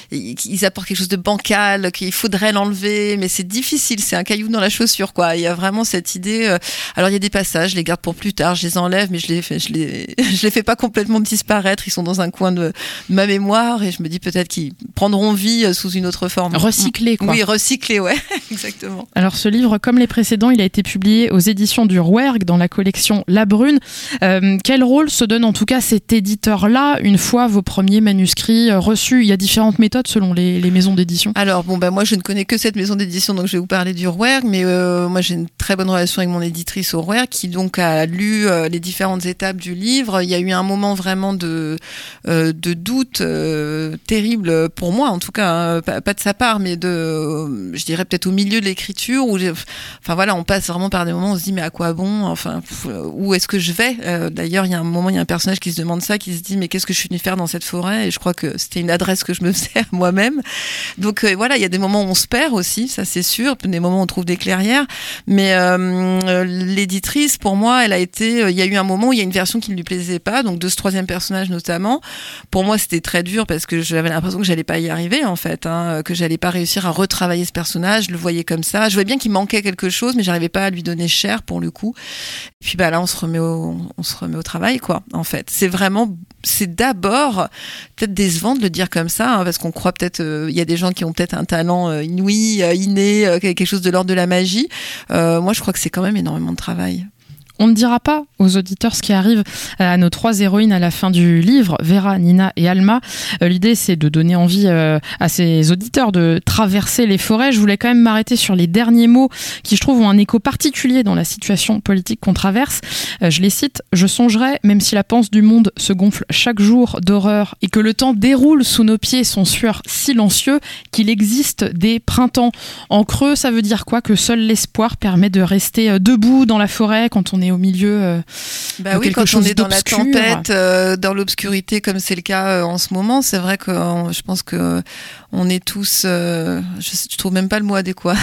ils apportent quelque chose de bancal, qu'il faudrait l'enlever, mais c'est difficile, c'est un caillou dans la chaussure, quoi. Il y a vraiment cette idée. Euh, alors il y a des passages, je les garde pour plus tard, je les enlève, mais je les je les je les fais pas complètement disparaître. Ils sont dans un coin de, de ma mémoire et je me dis peut-être qu'ils prendront vie sous une autre forme. Recyclés, quoi. Oui, recyclés, ouais, exactement. Alors ce livre, comme les précédents, il a été publié aux éditions du Rouergue dans la collection La Brune. Euh, quel rôle se donne en tout cas cet éditeur-là une fois vos premiers manuscrits reçus? Il y a différentes méthodes selon les, les maisons d'édition. Alors bon bah moi je ne connais que cette maison d'édition, donc je vais vous parler du Rouergue, mais euh, moi j'ai une très bonne relation avec mon éditrice au Rouergue qui donc a lu euh, les différentes étapes du livre. Il y a eu un moment vraiment de euh, de doute euh, terrible pour moi en tout cas, hein, pas, pas de sa part, mais de euh, je dirais peut-être au milieu de l'écriture où j'ai, enfin voilà, on passe vraiment par des moments où on se dit mais à quoi bon, enfin pff, où est-ce que je vais euh, D'ailleurs, il y a un moment, il y a un personnage qui se demande ça, qui se dit mais qu'est-ce que je suis venu faire dans cette forêt? Et je crois que c'était une adresse que je me faisais à moi-même. Donc euh, voilà, il y a des moments où on se perd aussi, ça c'est sûr, des moments où on trouve des clairières. Mais euh, l'éditrice, pour moi, elle a été. Il y a eu un moment où il y a une version qui ne lui plaisait pas, donc de ce troisième personnage notamment. Pour moi, c'était très dur parce que j'avais l'impression que j'allais pas y arriver en fait, hein, que j'allais pas réussir à retravailler ce personnage. Je le voyais comme ça. Je voyais bien qu'il manquait quelque chose, mais j'arrivais pas à lui donner cher pour le coup. Et puis bah là, on se remet au, on se remet au travail, quoi, en fait. C'est vraiment, c'est d'abord peut-être décevant de le dire comme ça, hein, parce qu'on croit peut-être, il euh, y a des gens qui ont peut-être un talent euh, inouï, euh, inné, euh, quelque chose de l'ordre de la magie. Euh, moi, je crois que c'est quand même énormément de travail. On ne dira pas aux auditeurs ce qui arrive à nos trois héroïnes à la fin du livre, Vera, Nina et Alma. Euh, l'idée, c'est de donner envie euh, à ces auditeurs de traverser les forêts. Je voulais quand même m'arrêter sur les derniers mots qui, je trouve, ont un écho particulier dans la situation politique qu'on traverse. Euh, je les cite. « Je songerai, même si la panse du monde se gonfle chaque jour d'horreur et que le temps déroule sous nos pieds son sueur silencieux, qu'il existe des printemps. » En creux, ça veut dire quoi? Que seul l'espoir permet de rester debout dans la forêt quand on est au milieu euh, bah de oui, quelque quand chose on est dans d'obscur. la tempête, euh, dans l'obscurité comme c'est le cas euh, en ce moment, c'est vrai que euh, je pense que euh, on est tous, euh, je, je trouve même pas le mot adéquat.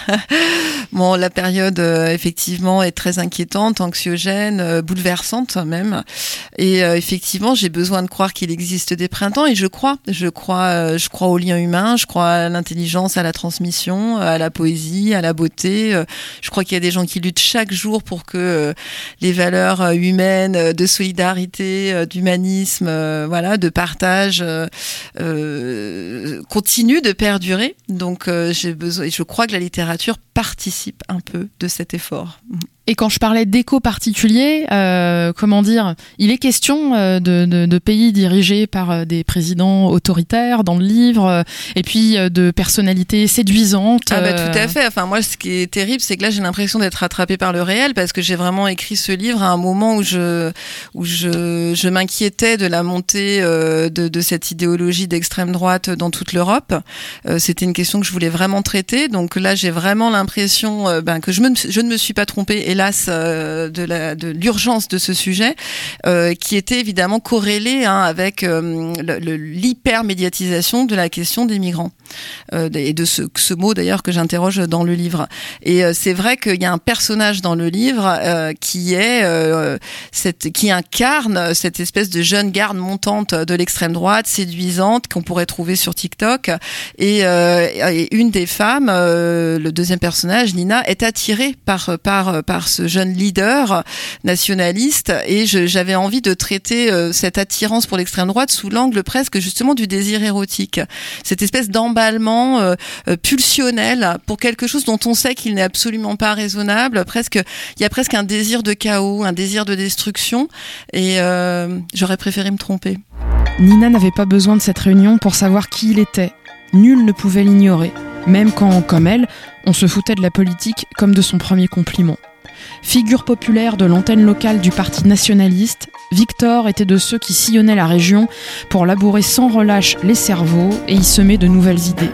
Bon, la période euh, effectivement est très inquiétante, anxiogène, euh, bouleversante même. Et euh, effectivement, j'ai besoin de croire qu'il existe des printemps et je crois, je crois, euh, je crois au lien humain, je crois à l'intelligence, à la transmission, à la poésie, à la beauté. Euh, je crois qu'il y a des gens qui luttent chaque jour pour que euh, les valeurs humaines, de solidarité, d'humanisme, euh, voilà, de partage, euh, euh, continuent de perdurer. Donc, euh, j'ai besoin, je crois que la littérature participe un peu de cet effort. Et quand je parlais d'écho particulier, euh, comment dire, il est question euh, de, de, de pays dirigés par euh, des présidents autoritaires dans le livre, euh, et puis euh, de personnalités séduisantes. Ah bah tout à fait. Enfin moi, ce qui est terrible, c'est que là, j'ai l'impression d'être rattrapée par le réel parce que j'ai vraiment écrit ce livre à un moment où je où je je m'inquiétais de la montée euh, de de cette idéologie d'extrême droite dans toute l'Europe. Euh, c'était une question que je voulais vraiment traiter. Donc là, j'ai vraiment l'impression euh, ben que je me je ne me suis pas trompée. Et hélas, euh, de, la, de l'urgence de ce sujet, euh, qui était évidemment corrélée hein, avec euh, le, le, l'hyper-médiatisation de la question des migrants. Euh, et de ce, ce mot d'ailleurs que j'interroge dans le livre. Et euh, c'est vrai qu'il y a un personnage dans le livre euh, qui est euh, cette, qui incarne cette espèce de jeune garde montante de l'extrême droite, séduisante, qu'on pourrait trouver sur TikTok. Et, euh, et une des femmes, euh, le deuxième personnage, Nina, est attirée par par par ce jeune leader nationaliste. Et je, j'avais envie de traiter euh, cette attirance pour l'extrême droite sous l'angle presque justement du désir érotique, cette espèce d'emballement Euh, euh, pulsionnel pour quelque chose dont on sait qu'il n'est absolument pas raisonnable. Presque, il y a presque un désir de chaos, un désir de destruction. Et euh, j'aurais préféré me tromper. Nina n'avait pas besoin de cette réunion pour savoir qui il était. Nul ne pouvait l'ignorer, même quand, comme elle, on se foutait de la politique comme de son premier compliment. Figure populaire de l'antenne locale du parti nationaliste, Victor était de ceux qui sillonnaient la région pour labourer sans relâche les cerveaux et y semer de nouvelles idées.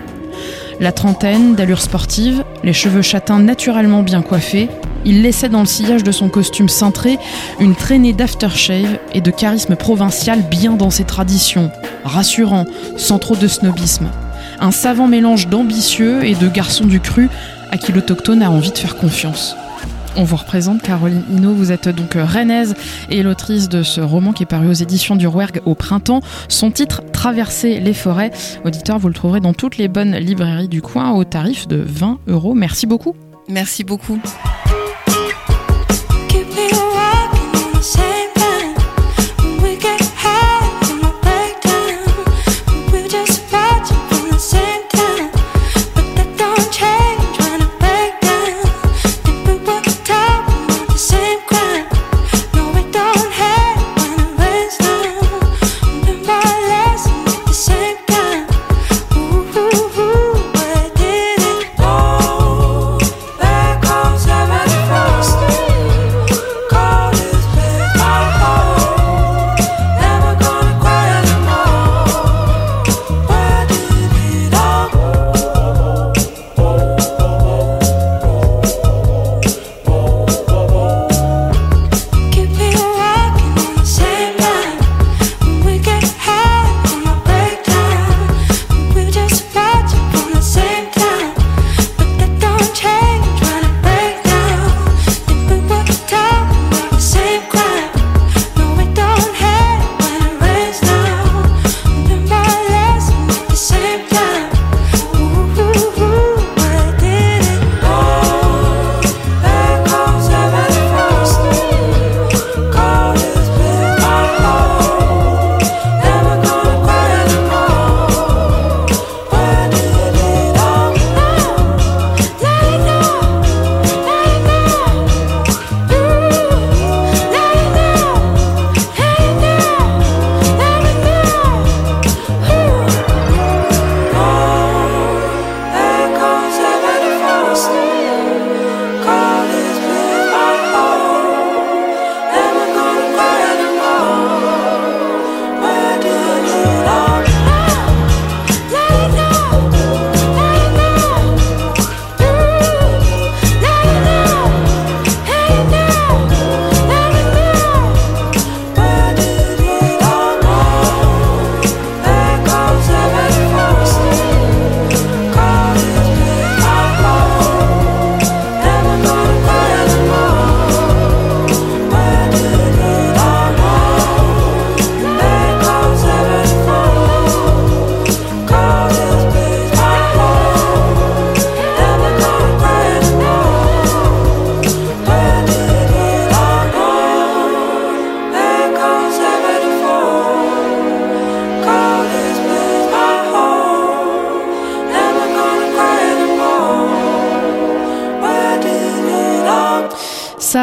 La trentaine, d'allure sportive, les cheveux châtains naturellement bien coiffés, il laissait dans le sillage de son costume cintré une traînée d'aftershave et de charisme provincial bien dans ses traditions, rassurant, sans trop de snobisme. Un savant mélange d'ambitieux et de garçon du cru à qui l'autochtone a envie de faire confiance. On vous représente Caroline Hinault, vous êtes donc rennaise et l'autrice de ce roman qui est paru aux éditions du Rouergue au printemps. Son titre, Traverser les forêts. Auditeur, vous le trouverez dans toutes les bonnes librairies du coin au tarif de vingt euros. Merci beaucoup. Merci beaucoup. There goes the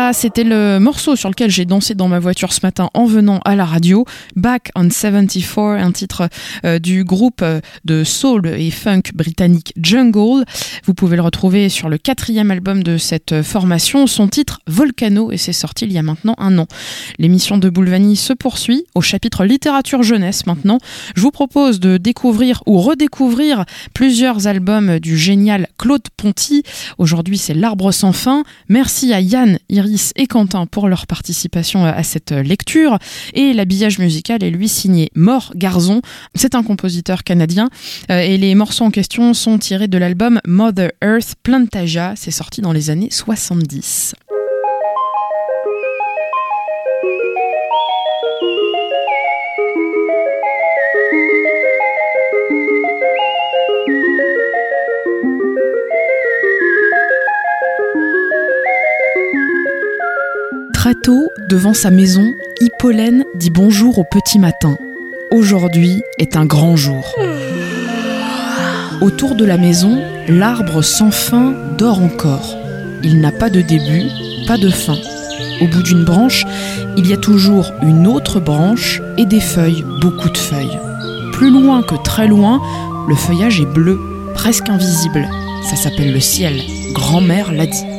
Ça, c'était le morceau sur lequel j'ai dansé dans ma voiture ce matin en venant à la radio. Back on soixante-quatre, un titre euh, du groupe euh, de soul et funk britannique Jungle. Vous pouvez le retrouver sur le quatrième album de cette formation, son titre Volcano, et c'est sorti il y a maintenant un an. L'émission de Boule Vanille se poursuit au chapitre littérature jeunesse maintenant. Je vous propose de découvrir ou redécouvrir plusieurs albums du génial Claude Ponty. Aujourd'hui, c'est L'Arbre sans fin. Merci à Yann, Iris et Quentin pour leur participation à cette lecture. Et l'habillage musical est lui signé Mort Garzon. C'est un compositeur canadien et les morceaux en question sont tirés de l'album Mother Earth Plantaja. C'est sorti dans les années soixante-dix. Très tôt, devant sa maison, Hippolène dit bonjour au petit matin. Aujourd'hui est un grand jour. Autour de la maison, l'arbre sans fin dort encore. Il n'a pas de début, pas de fin. Au bout d'une branche, il y a toujours une autre branche et des feuilles, beaucoup de feuilles. Plus loin que très loin, le feuillage est bleu, presque invisible. Ça s'appelle le ciel. Grand-mère l'a dit.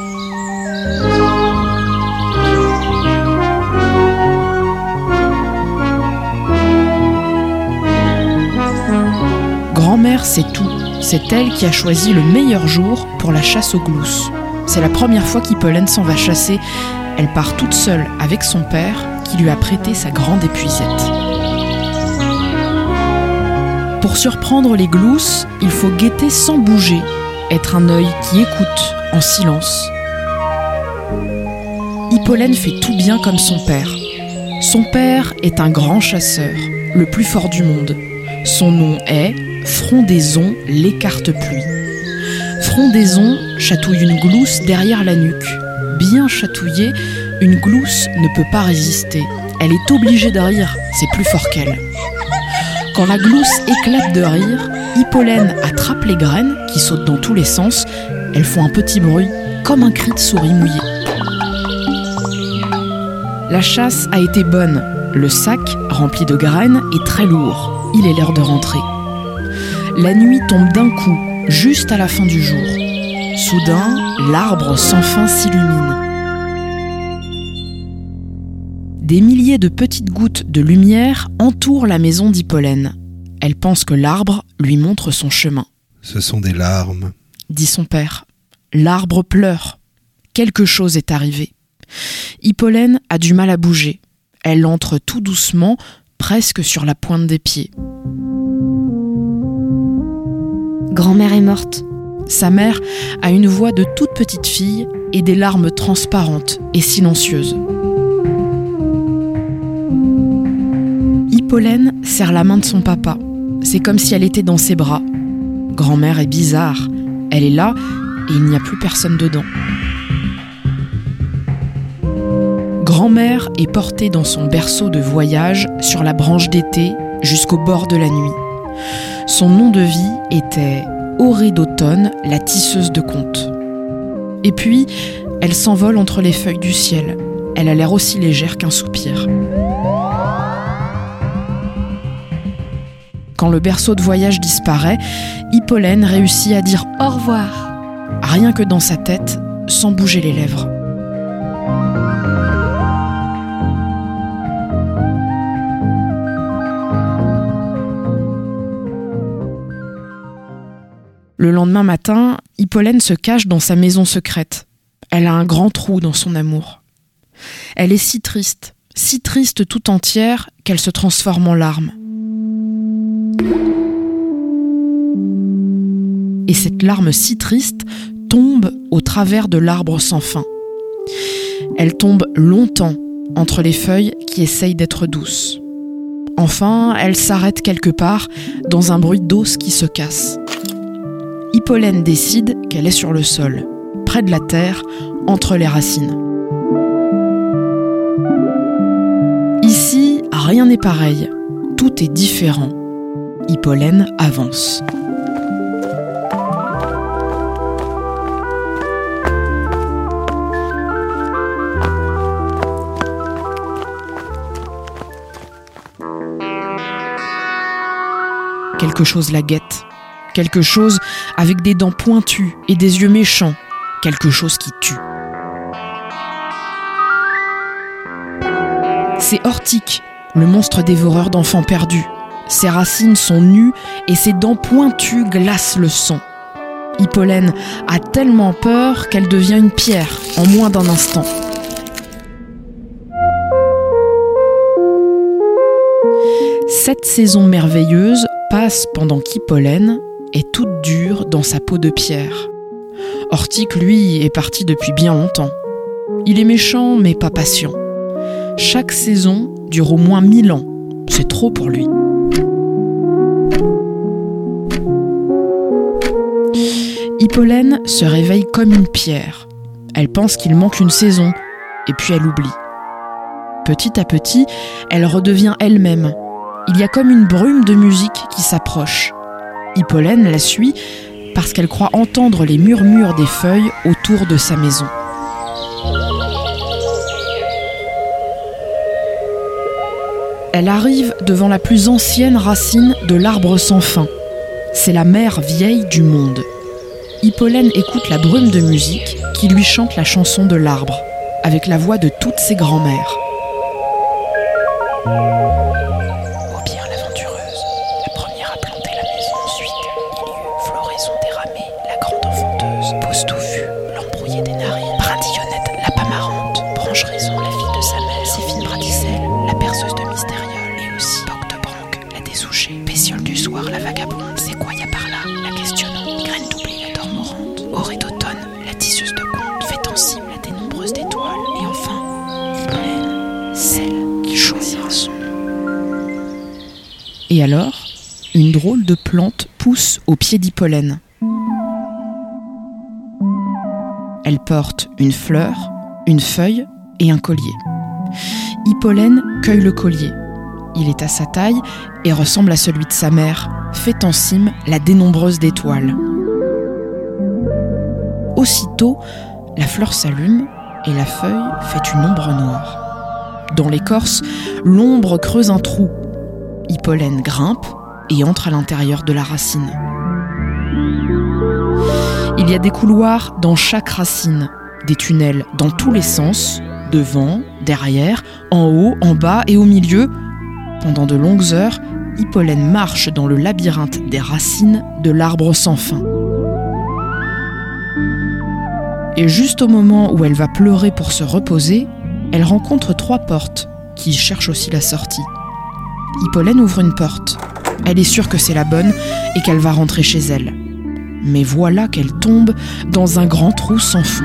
Grand-mère sait tout. C'est elle qui a choisi le meilleur jour pour la chasse aux glousses. C'est la première fois qu'Hippolène s'en va chasser. Elle part toute seule avec son père qui lui a prêté sa grande épuisette. Pour surprendre les glousses, il faut guetter sans bouger, être un œil qui écoute en silence. Hippolène fait tout bien comme son père. Son père est un grand chasseur, le plus fort du monde. Son nom est Frondaison l'écarte-pluie. Frondaison chatouille une glousse derrière la nuque. Bien chatouillée, une glousse ne peut pas résister. Elle est obligée de rire, c'est plus fort qu'elle. Quand la glousse éclate de rire, Hippolène attrape les graines qui sautent dans tous les sens. Elles font un petit bruit, comme un cri de souris mouillée. La chasse a été bonne. Le sac, rempli de graines, est très lourd. Il est l'heure de rentrer. La nuit tombe d'un coup, juste à la fin du jour. Soudain, l'arbre sans fin s'illumine. Des milliers de petites gouttes de lumière entourent la maison d'Hippolène. Elle pense que l'arbre lui montre son chemin. Ce sont des larmes, dit son père. L'arbre pleure. Quelque chose est arrivé. Hippolène a du mal à bouger. Elle entre tout doucement, presque sur la pointe des pieds. Grand-mère est morte. Sa mère a une voix de toute petite fille et des larmes transparentes et silencieuses. Hippolène serre la main de son papa. C'est comme si elle était dans ses bras. Grand-mère est bizarre. Elle est là et il n'y a plus personne dedans. Grand-mère est portée dans son berceau de voyage sur la branche d'été jusqu'au bord de la nuit. Son nom de vie était Aurée d'automne, la tisseuse de contes. Et puis, elle s'envole entre les feuilles du ciel. Elle a l'air aussi légère qu'un soupir. Quand le berceau de voyage disparaît, Hippolène réussit à dire au revoir, rien que dans sa tête, sans bouger les lèvres. Le lendemain matin, Hippolène se cache dans sa maison secrète. Elle a un grand trou dans son amour. Elle est si triste, si triste tout entière qu'elle se transforme en larmes. Et cette larme si triste tombe au travers de l'arbre sans fin. Elle tombe longtemps entre les feuilles qui essayent d'être douces. Enfin, elle s'arrête quelque part dans un bruit d'os qui se casse. Hippolène décide qu'elle est sur le sol, près de la terre, entre les racines. Ici, rien n'est pareil, tout est différent. Hippolène avance. Quelque chose la guette. Quelque chose avec des dents pointues et des yeux méchants. Quelque chose qui tue. C'est Ortique, le monstre dévoreur d'enfants perdus. Ses racines sont nues et ses dents pointues glacent le sang. Hippolène a tellement peur qu'elle devient une pierre en moins d'un instant. Cette saison merveilleuse passe pendant qu'Hippolène est toute dure dans sa peau de pierre. Ortique, lui, est parti depuis bien longtemps. Il est méchant mais pas patient. Chaque saison dure au moins mille ans. C'est trop pour lui. Hippolène se réveille comme une pierre. Elle pense qu'il manque une saison, et puis elle oublie. Petit à petit, elle redevient elle-même. Il y a comme une brume de musique qui s'approche. Hippolène la suit parce qu'elle croit entendre les murmures des feuilles autour de sa maison. Elle arrive devant la plus ancienne racine de l'arbre sans fin. C'est la mère vieille du monde. Hippolène écoute la brume de musique qui lui chante la chanson de l'arbre, avec la voix de toutes ses grands-mères. Aubière l'aventureuse, la première à planter la maison ensuite. Il y eut floraison déramée, la grande enfanteuse, pose touffue, l'embrouillé des narines, brindillonnette, la pamarante, branche raison, la fille de sa mère, Séphine Bradicelle, la perceuse de Mystériole, et aussi Boc de Branque, la dessouchée, Pétiole du soir, la vagabonde, c'est quoi y a par là, la questionnante, graine d'oubli, la dormorante, orée d'automne, la tisseuse de contes, fait en cime la dénombreuse d'étoiles, et enfin, Hippolène, celle qui choisira son nom. Et alors, une drôle de plante pousse au pied d'Hippolène. Elle porte une fleur, une feuille et un collier. Hippolène cueille le collier. Il est à sa taille et ressemble à celui de sa mère, fait en cime la dénombreuse d'étoiles. Aussitôt, la fleur s'allume et la feuille fait une ombre noire. Dans l'écorce, l'ombre creuse un trou. Hippolène grimpe et entre à l'intérieur de la racine. Il y a des couloirs dans chaque racine, des tunnels dans tous les sens, devant, derrière, en haut, en bas et au milieu. Pendant de longues heures, Hippolène marche dans le labyrinthe des racines de l'arbre sans fin. Et juste au moment où elle va pleurer pour se reposer, elle rencontre trois portes qui cherchent aussi la sortie. Hippolène ouvre une porte. Elle est sûre que c'est la bonne et qu'elle va rentrer chez elle. Mais voilà qu'elle tombe dans un grand trou sans fond.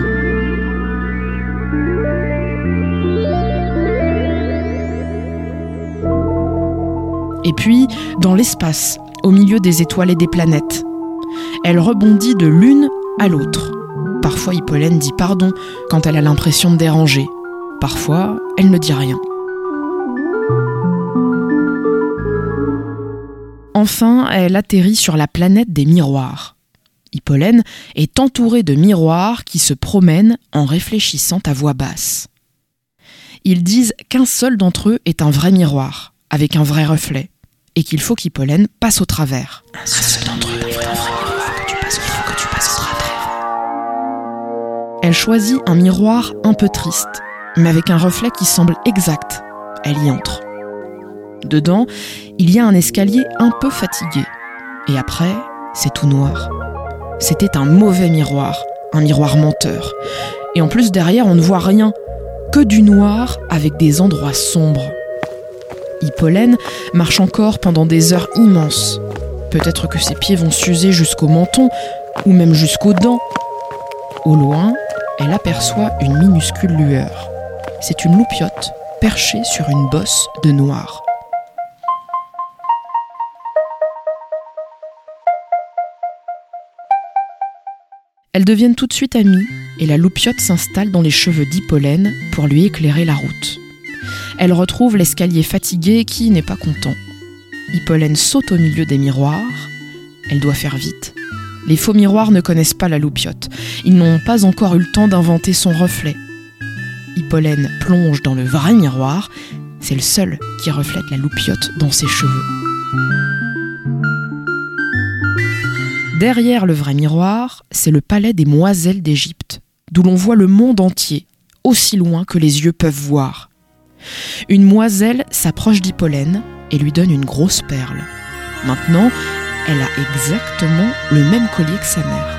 Et puis, dans l'espace, au milieu des étoiles et des planètes. Elle rebondit de l'une à l'autre. Parfois, Hippolène dit pardon quand elle a l'impression de déranger. Parfois, elle ne dit rien. Enfin, elle atterrit sur la planète des miroirs. Hippolène est entourée de miroirs qui se promènent en réfléchissant à voix basse. Ils disent qu'un seul d'entre eux est un vrai miroir, avec un vrai reflet, et qu'il faut qu'Hippolène passe au travers. Un seul d'entre eux est un vrai miroir, que tu passes au travers, que tu passes au travers. Elle choisit un miroir un peu triste, mais avec un reflet qui semble exact. Elle y entre. Dedans, il y a un escalier un peu fatigué. Et après, c'est tout noir. C'était un mauvais miroir, un miroir menteur. Et en plus, derrière, on ne voit rien, que du noir avec des endroits sombres. Hippolène marche encore pendant des heures immenses. Peut-être que ses pieds vont s'user jusqu'au menton, ou même jusqu'aux dents. Au loin, elle aperçoit une minuscule lueur. C'est une loupiote perchée sur une bosse de noir. Elles deviennent tout de suite amies et la loupiote s'installe dans les cheveux d'Hippolène pour lui éclairer la route. Elle retrouve l'escalier fatigué qui n'est pas content. Hippolène saute au milieu des miroirs. Elle doit faire vite. Les faux miroirs ne connaissent pas la loupiote. Ils n'ont pas encore eu le temps d'inventer son reflet. Hippolène plonge dans le vrai miroir, C'est le seul qui reflète la loupiote dans ses cheveux. Derrière le vrai miroir, c'est le palais des Moiselles d'Égypte, d'où l'on voit le monde entier, aussi loin que les yeux peuvent voir. Une moiselle s'approche d'Hippolène et lui donne une grosse perle. Maintenant, elle a exactement le même collier que sa mère.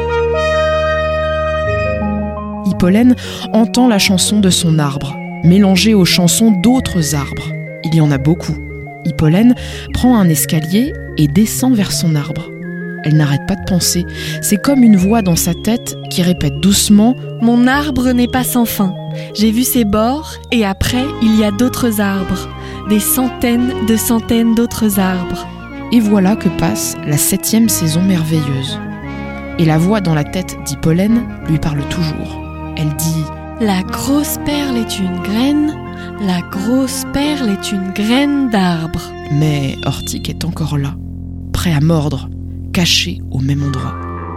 Hippolène entend la chanson de son arbre, mélangée aux chansons d'autres arbres. Il y en a beaucoup. Hippolène prend un escalier et descend vers son arbre. Elle n'arrête pas de penser. C'est comme une voix dans sa tête qui répète doucement « Mon arbre n'est pas sans fin. J'ai vu ses bords et après, il y a d'autres arbres. Des centaines de centaines d'autres arbres. » Et voilà que passe la septième saison merveilleuse. Et la voix dans la tête d'Hippolène lui parle toujours. Elle dit « La grosse perle est une graine, la grosse perle est une graine d'arbre. » Mais Ortique est encore là, prêt à mordre, caché au même endroit.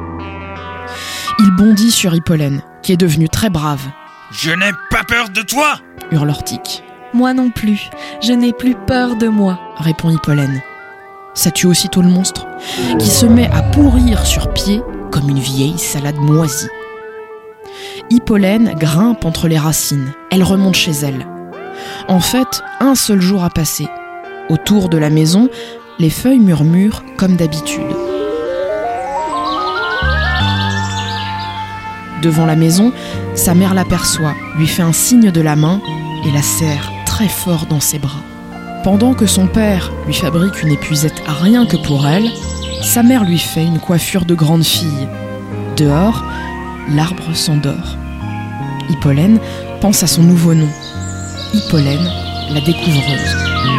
Il bondit sur Hippolène, qui est devenu très brave. « Je n'ai pas peur de toi !» hurle Ortique. « Moi non plus, je n'ai plus peur de moi !» répond Hippolène. Ça tue aussitôt le monstre, qui se met à pourrir sur pied comme une vieille salade moisie. Hippolène grimpe entre les racines, elle remonte chez elle. En fait, un seul jour a passé. Autour de la maison, les feuilles murmurent comme d'habitude. Devant la maison, sa mère l'aperçoit, lui fait un signe de la main et la serre très fort dans ses bras. Pendant que son père lui fabrique une épuisette rien que pour elle, sa mère lui fait une coiffure de grande fille. Dehors, l'arbre s'endort. Hippolène pense à son nouveau nom. Hippolène, la découvreuse.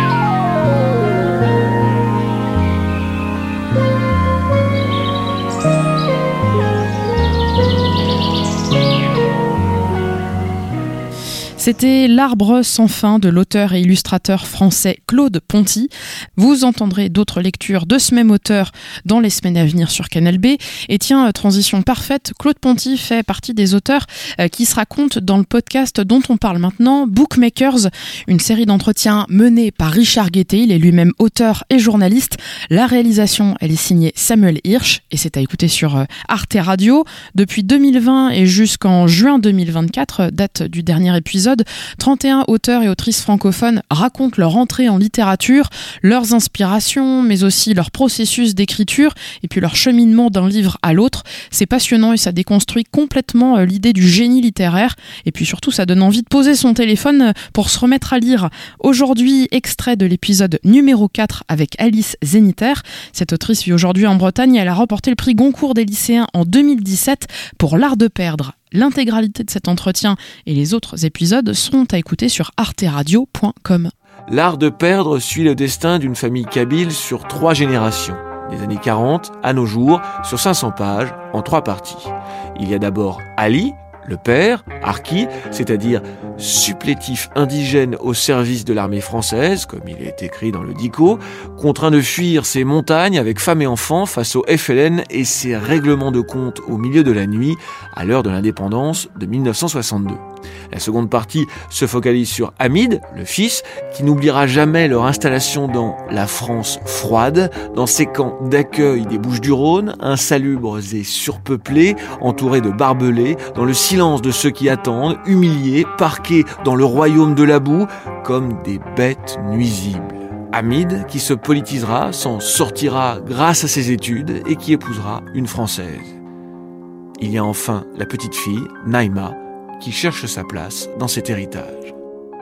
C'était L'Arbre sans fin de l'auteur et illustrateur français Claude Ponty. Vous entendrez d'autres lectures de ce même auteur dans les semaines à venir sur Canal B. Et tiens, transition parfaite, Claude Ponty fait partie des auteurs qui se racontent dans le podcast dont on parle maintenant, Bookmakers, une série d'entretiens menée par Richard Guettet. Il est lui-même auteur et journaliste. La réalisation, elle est signée Samuel Hirsch et c'est à écouter sur Arte Radio. Depuis deux mille vingt et jusqu'en juin deux mille vingt-quatre, date du dernier épisode, trente et un auteurs et autrices francophones racontent leur entrée en littérature, leurs inspirations, mais aussi leur processus d'écriture et puis leur cheminement d'un livre à l'autre. C'est passionnant et ça déconstruit complètement l'idée du génie littéraire. Et puis surtout, ça donne envie de poser son téléphone pour se remettre à lire. Aujourd'hui, extrait de l'épisode numéro quatre avec Alice Zéniter. Cette autrice vit aujourd'hui en Bretagne et elle a remporté le prix Goncourt des lycéens en deux mille dix-sept pour L'Art de perdre. L'intégralité de cet entretien et les autres épisodes seront à écouter sur arte radio point com. L'Art de perdre suit le destin d'une famille kabyle sur trois générations, des années quarante à nos jours, sur cinq cents pages, en trois parties. Il y a d'abord Ali, le père, Arki, c'est-à-dire supplétif indigène au service de l'armée française, comme il est écrit dans le dico, contraint de fuir ses montagnes avec femme et enfants face au F L N et ses règlements de compte au milieu de la nuit, à l'heure de l'indépendance de mille neuf cent soixante-deux. La seconde partie se focalise sur Hamid, le fils, qui n'oubliera jamais leur installation dans la France froide, dans ces camps d'accueil des Bouches-du-Rhône, insalubres et surpeuplés, entourés de barbelés, dans le silence de ceux qui attendent, humiliés, parqués dans le royaume de la boue, comme des bêtes nuisibles. Hamid, qui se politisera, s'en sortira grâce à ses études et qui épousera une Française. Il y a enfin la petite fille, Naïma, qui cherche sa place dans cet héritage.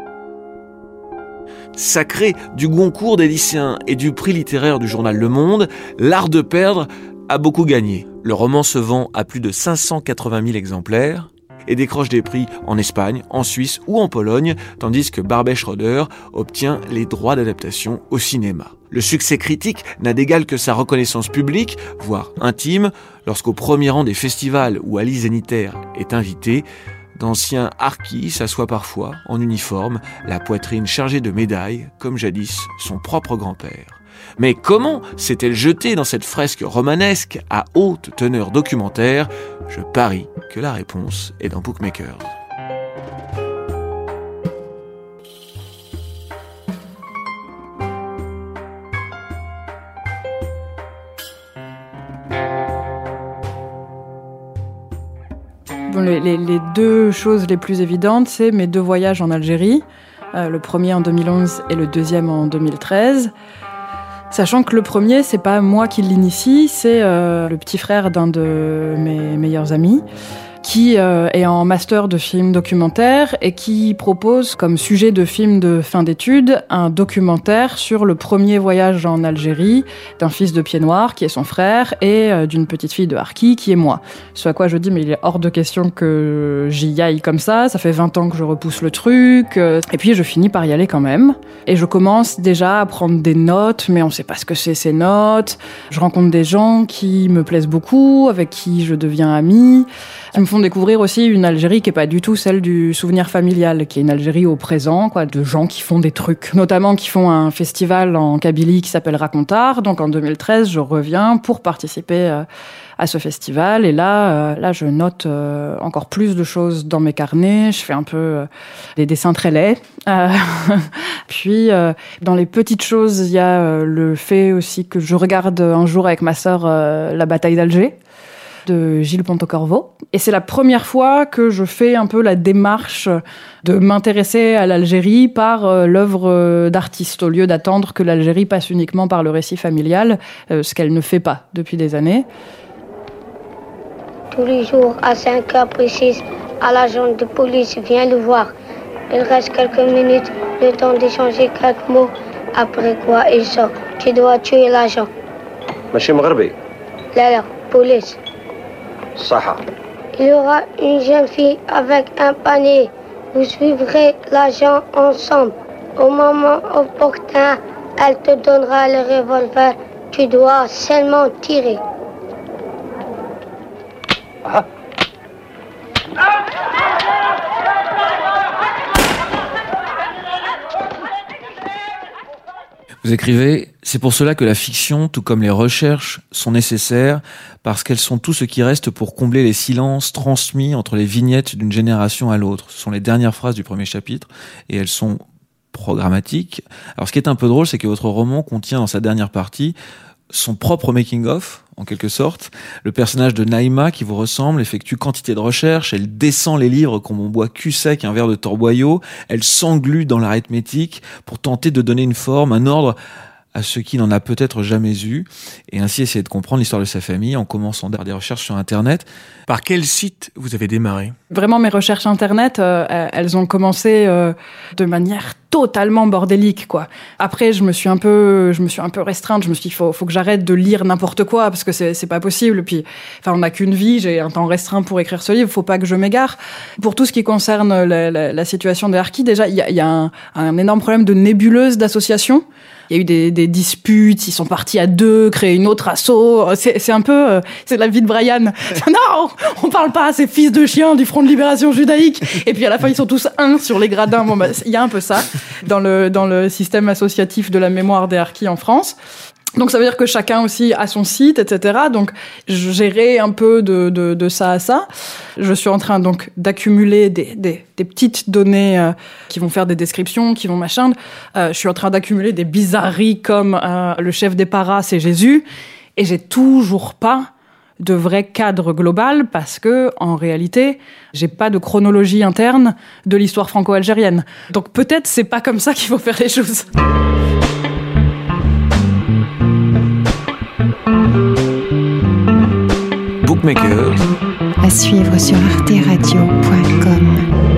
Sacré du Goncourt des lycéens et du prix littéraire du journal Le Monde, L'Art de perdre a beaucoup gagné. Le roman se vend à plus de cinq cent quatre-vingt mille exemplaires et décroche des prix en Espagne, en Suisse ou en Pologne, tandis que Barbet Schroeder obtient les droits d'adaptation au cinéma. Le succès critique n'a d'égal que sa reconnaissance publique, voire intime, lorsqu'au premier rang des festivals où Alice Zéniter est invitée, d'anciens harkis s'assoient parfois, en uniforme, la poitrine chargée de médailles, comme jadis son propre grand-père. Mais comment s'est-elle jetée dans cette fresque romanesque à haute teneur documentaire ? Je parie que la réponse est dans Bookmakers. les, les, les deux choses les plus évidentes, c'est mes deux voyages en Algérie, euh, le premier en deux mille onze et le deuxième en deux mille treize. Sachant que le premier, c'est pas moi qui l'initie, c'est euh, le petit frère d'un de mes meilleurs amis, qui euh, est en master de film documentaire et qui propose comme sujet de film de fin d'études un documentaire sur le premier voyage en Algérie d'un fils de pied noir qui est son frère et euh, d'une petite fille de harki qui est moi. Ce à quoi je dis mais il est hors de question que j'y aille comme ça, ça fait vingt ans que je repousse le truc euh, et puis je finis par y aller quand même et je commence déjà à prendre des notes mais on sait pas ce que c'est ces notes. Je rencontre des gens qui me plaisent beaucoup, avec qui je deviens amie, qui me font découvrir aussi une Algérie qui est pas du tout celle du souvenir familial, qui est une Algérie au présent, quoi, de gens qui font des trucs, notamment qui font un festival en Kabylie qui s'appelle Racontar. Donc en deux mille treize, je reviens pour participer euh, à ce festival et là, euh, là, je note euh, encore plus de choses dans mes carnets. Je fais un peu euh, des dessins très laids. Euh, puis euh, dans les petites choses, il y a euh, le fait aussi que je regarde un jour avec ma sœur euh, la bataille d'Alger de Gilles Pontecorvo. Et c'est la première fois que je fais un peu la démarche de m'intéresser à l'Algérie par euh, l'œuvre euh, d'artiste, au lieu d'attendre que l'Algérie passe uniquement par le récit familial, euh, ce qu'elle ne fait pas depuis des années. Tous les jours, à cinq heures précises, un agent de police vient le voir. Il reste quelques minutes, le temps d'échanger quelques mots, après quoi il sort. Tu dois tuer l'agent. ماشي مغربي. Là, là, police. صحة. Il y aura une jeune fille avec un panier. Vous suivrez l'agent ensemble. Au moment opportun, elle te donnera le revolver. Tu dois seulement tirer. Ah. Vous écrivez « C'est pour cela que la fiction, tout comme les recherches, sont nécessaires, parce qu'elles sont tout ce qui reste pour combler les silences transmis entre les vignettes d'une génération à l'autre. » Ce sont les dernières phrases du premier chapitre, et elles sont programmatiques. Alors ce qui est un peu drôle, c'est que votre roman contient dans sa dernière partie son propre making-of, en quelque sorte. Le personnage de Naïma, qui vous ressemble, effectue quantité de recherches, elle descend les livres comme on boit cul sec un verre de torboyau, elle s'englue dans l'arithmétique pour tenter de donner une forme, un ordre à ce qui n'en a peut-être jamais eu, et ainsi essayer de comprendre l'histoire de sa famille en commençant par des recherches sur Internet. Par quel site vous avez démarré ? Vraiment, mes recherches Internet, euh, elles ont commencé euh, de manière totalement bordélique, quoi. Après, je me suis un peu, je me suis un peu restreinte. Je me suis dit, faut, faut que j'arrête de lire n'importe quoi parce que c'est, c'est pas possible. Puis, enfin, on n'a qu'une vie. J'ai un temps restreint pour écrire ce livre. Faut pas que je m'égare. Pour tout ce qui concerne la, la, la situation des harkis, déjà, il y a, y a un, un énorme problème de nébuleuse d'association. Il y a eu des, des disputes, ils sont partis à deux, créer une autre asso. C'est, c'est un peu, euh, c'est la vie de Brian. Non, on parle pas à ces fils de chiens du Front de Libération Judaïque. Et puis à la fin, ils sont tous un sur les gradins. Bon, bah, il y a un peu ça dans le dans le système associatif de la mémoire des harkis en France. Donc ça veut dire que chacun aussi a son site, et cetera. Donc je gérais un peu de, de, de ça à ça. Je suis en train donc d'accumuler des, des, des petites données euh, qui vont faire des descriptions, qui vont machin. Euh, je suis en train d'accumuler des bizarreries comme euh, le chef des paras, c'est Jésus. Et j'ai toujours pas de vrai cadre global parce que, en réalité, j'ai pas de chronologie interne de l'histoire franco-algérienne. Donc peut-être c'est pas comme ça qu'il faut faire les choses. Bookmaker. À suivre sur arte radio point com.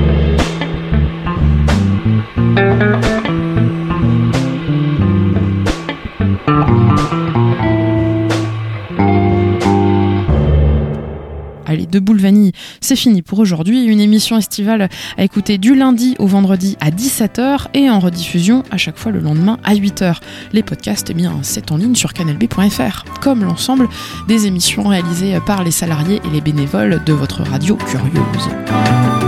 Allez, de boule vanille, c'est fini pour aujourd'hui. Une émission estivale à écouter du lundi au vendredi à dix-sept heures et en rediffusion à chaque fois le lendemain à huit heures. Les podcasts, eh bien, c'est en ligne sur canal b point f r, comme l'ensemble des émissions réalisées par les salariés et les bénévoles de votre radio curieuse.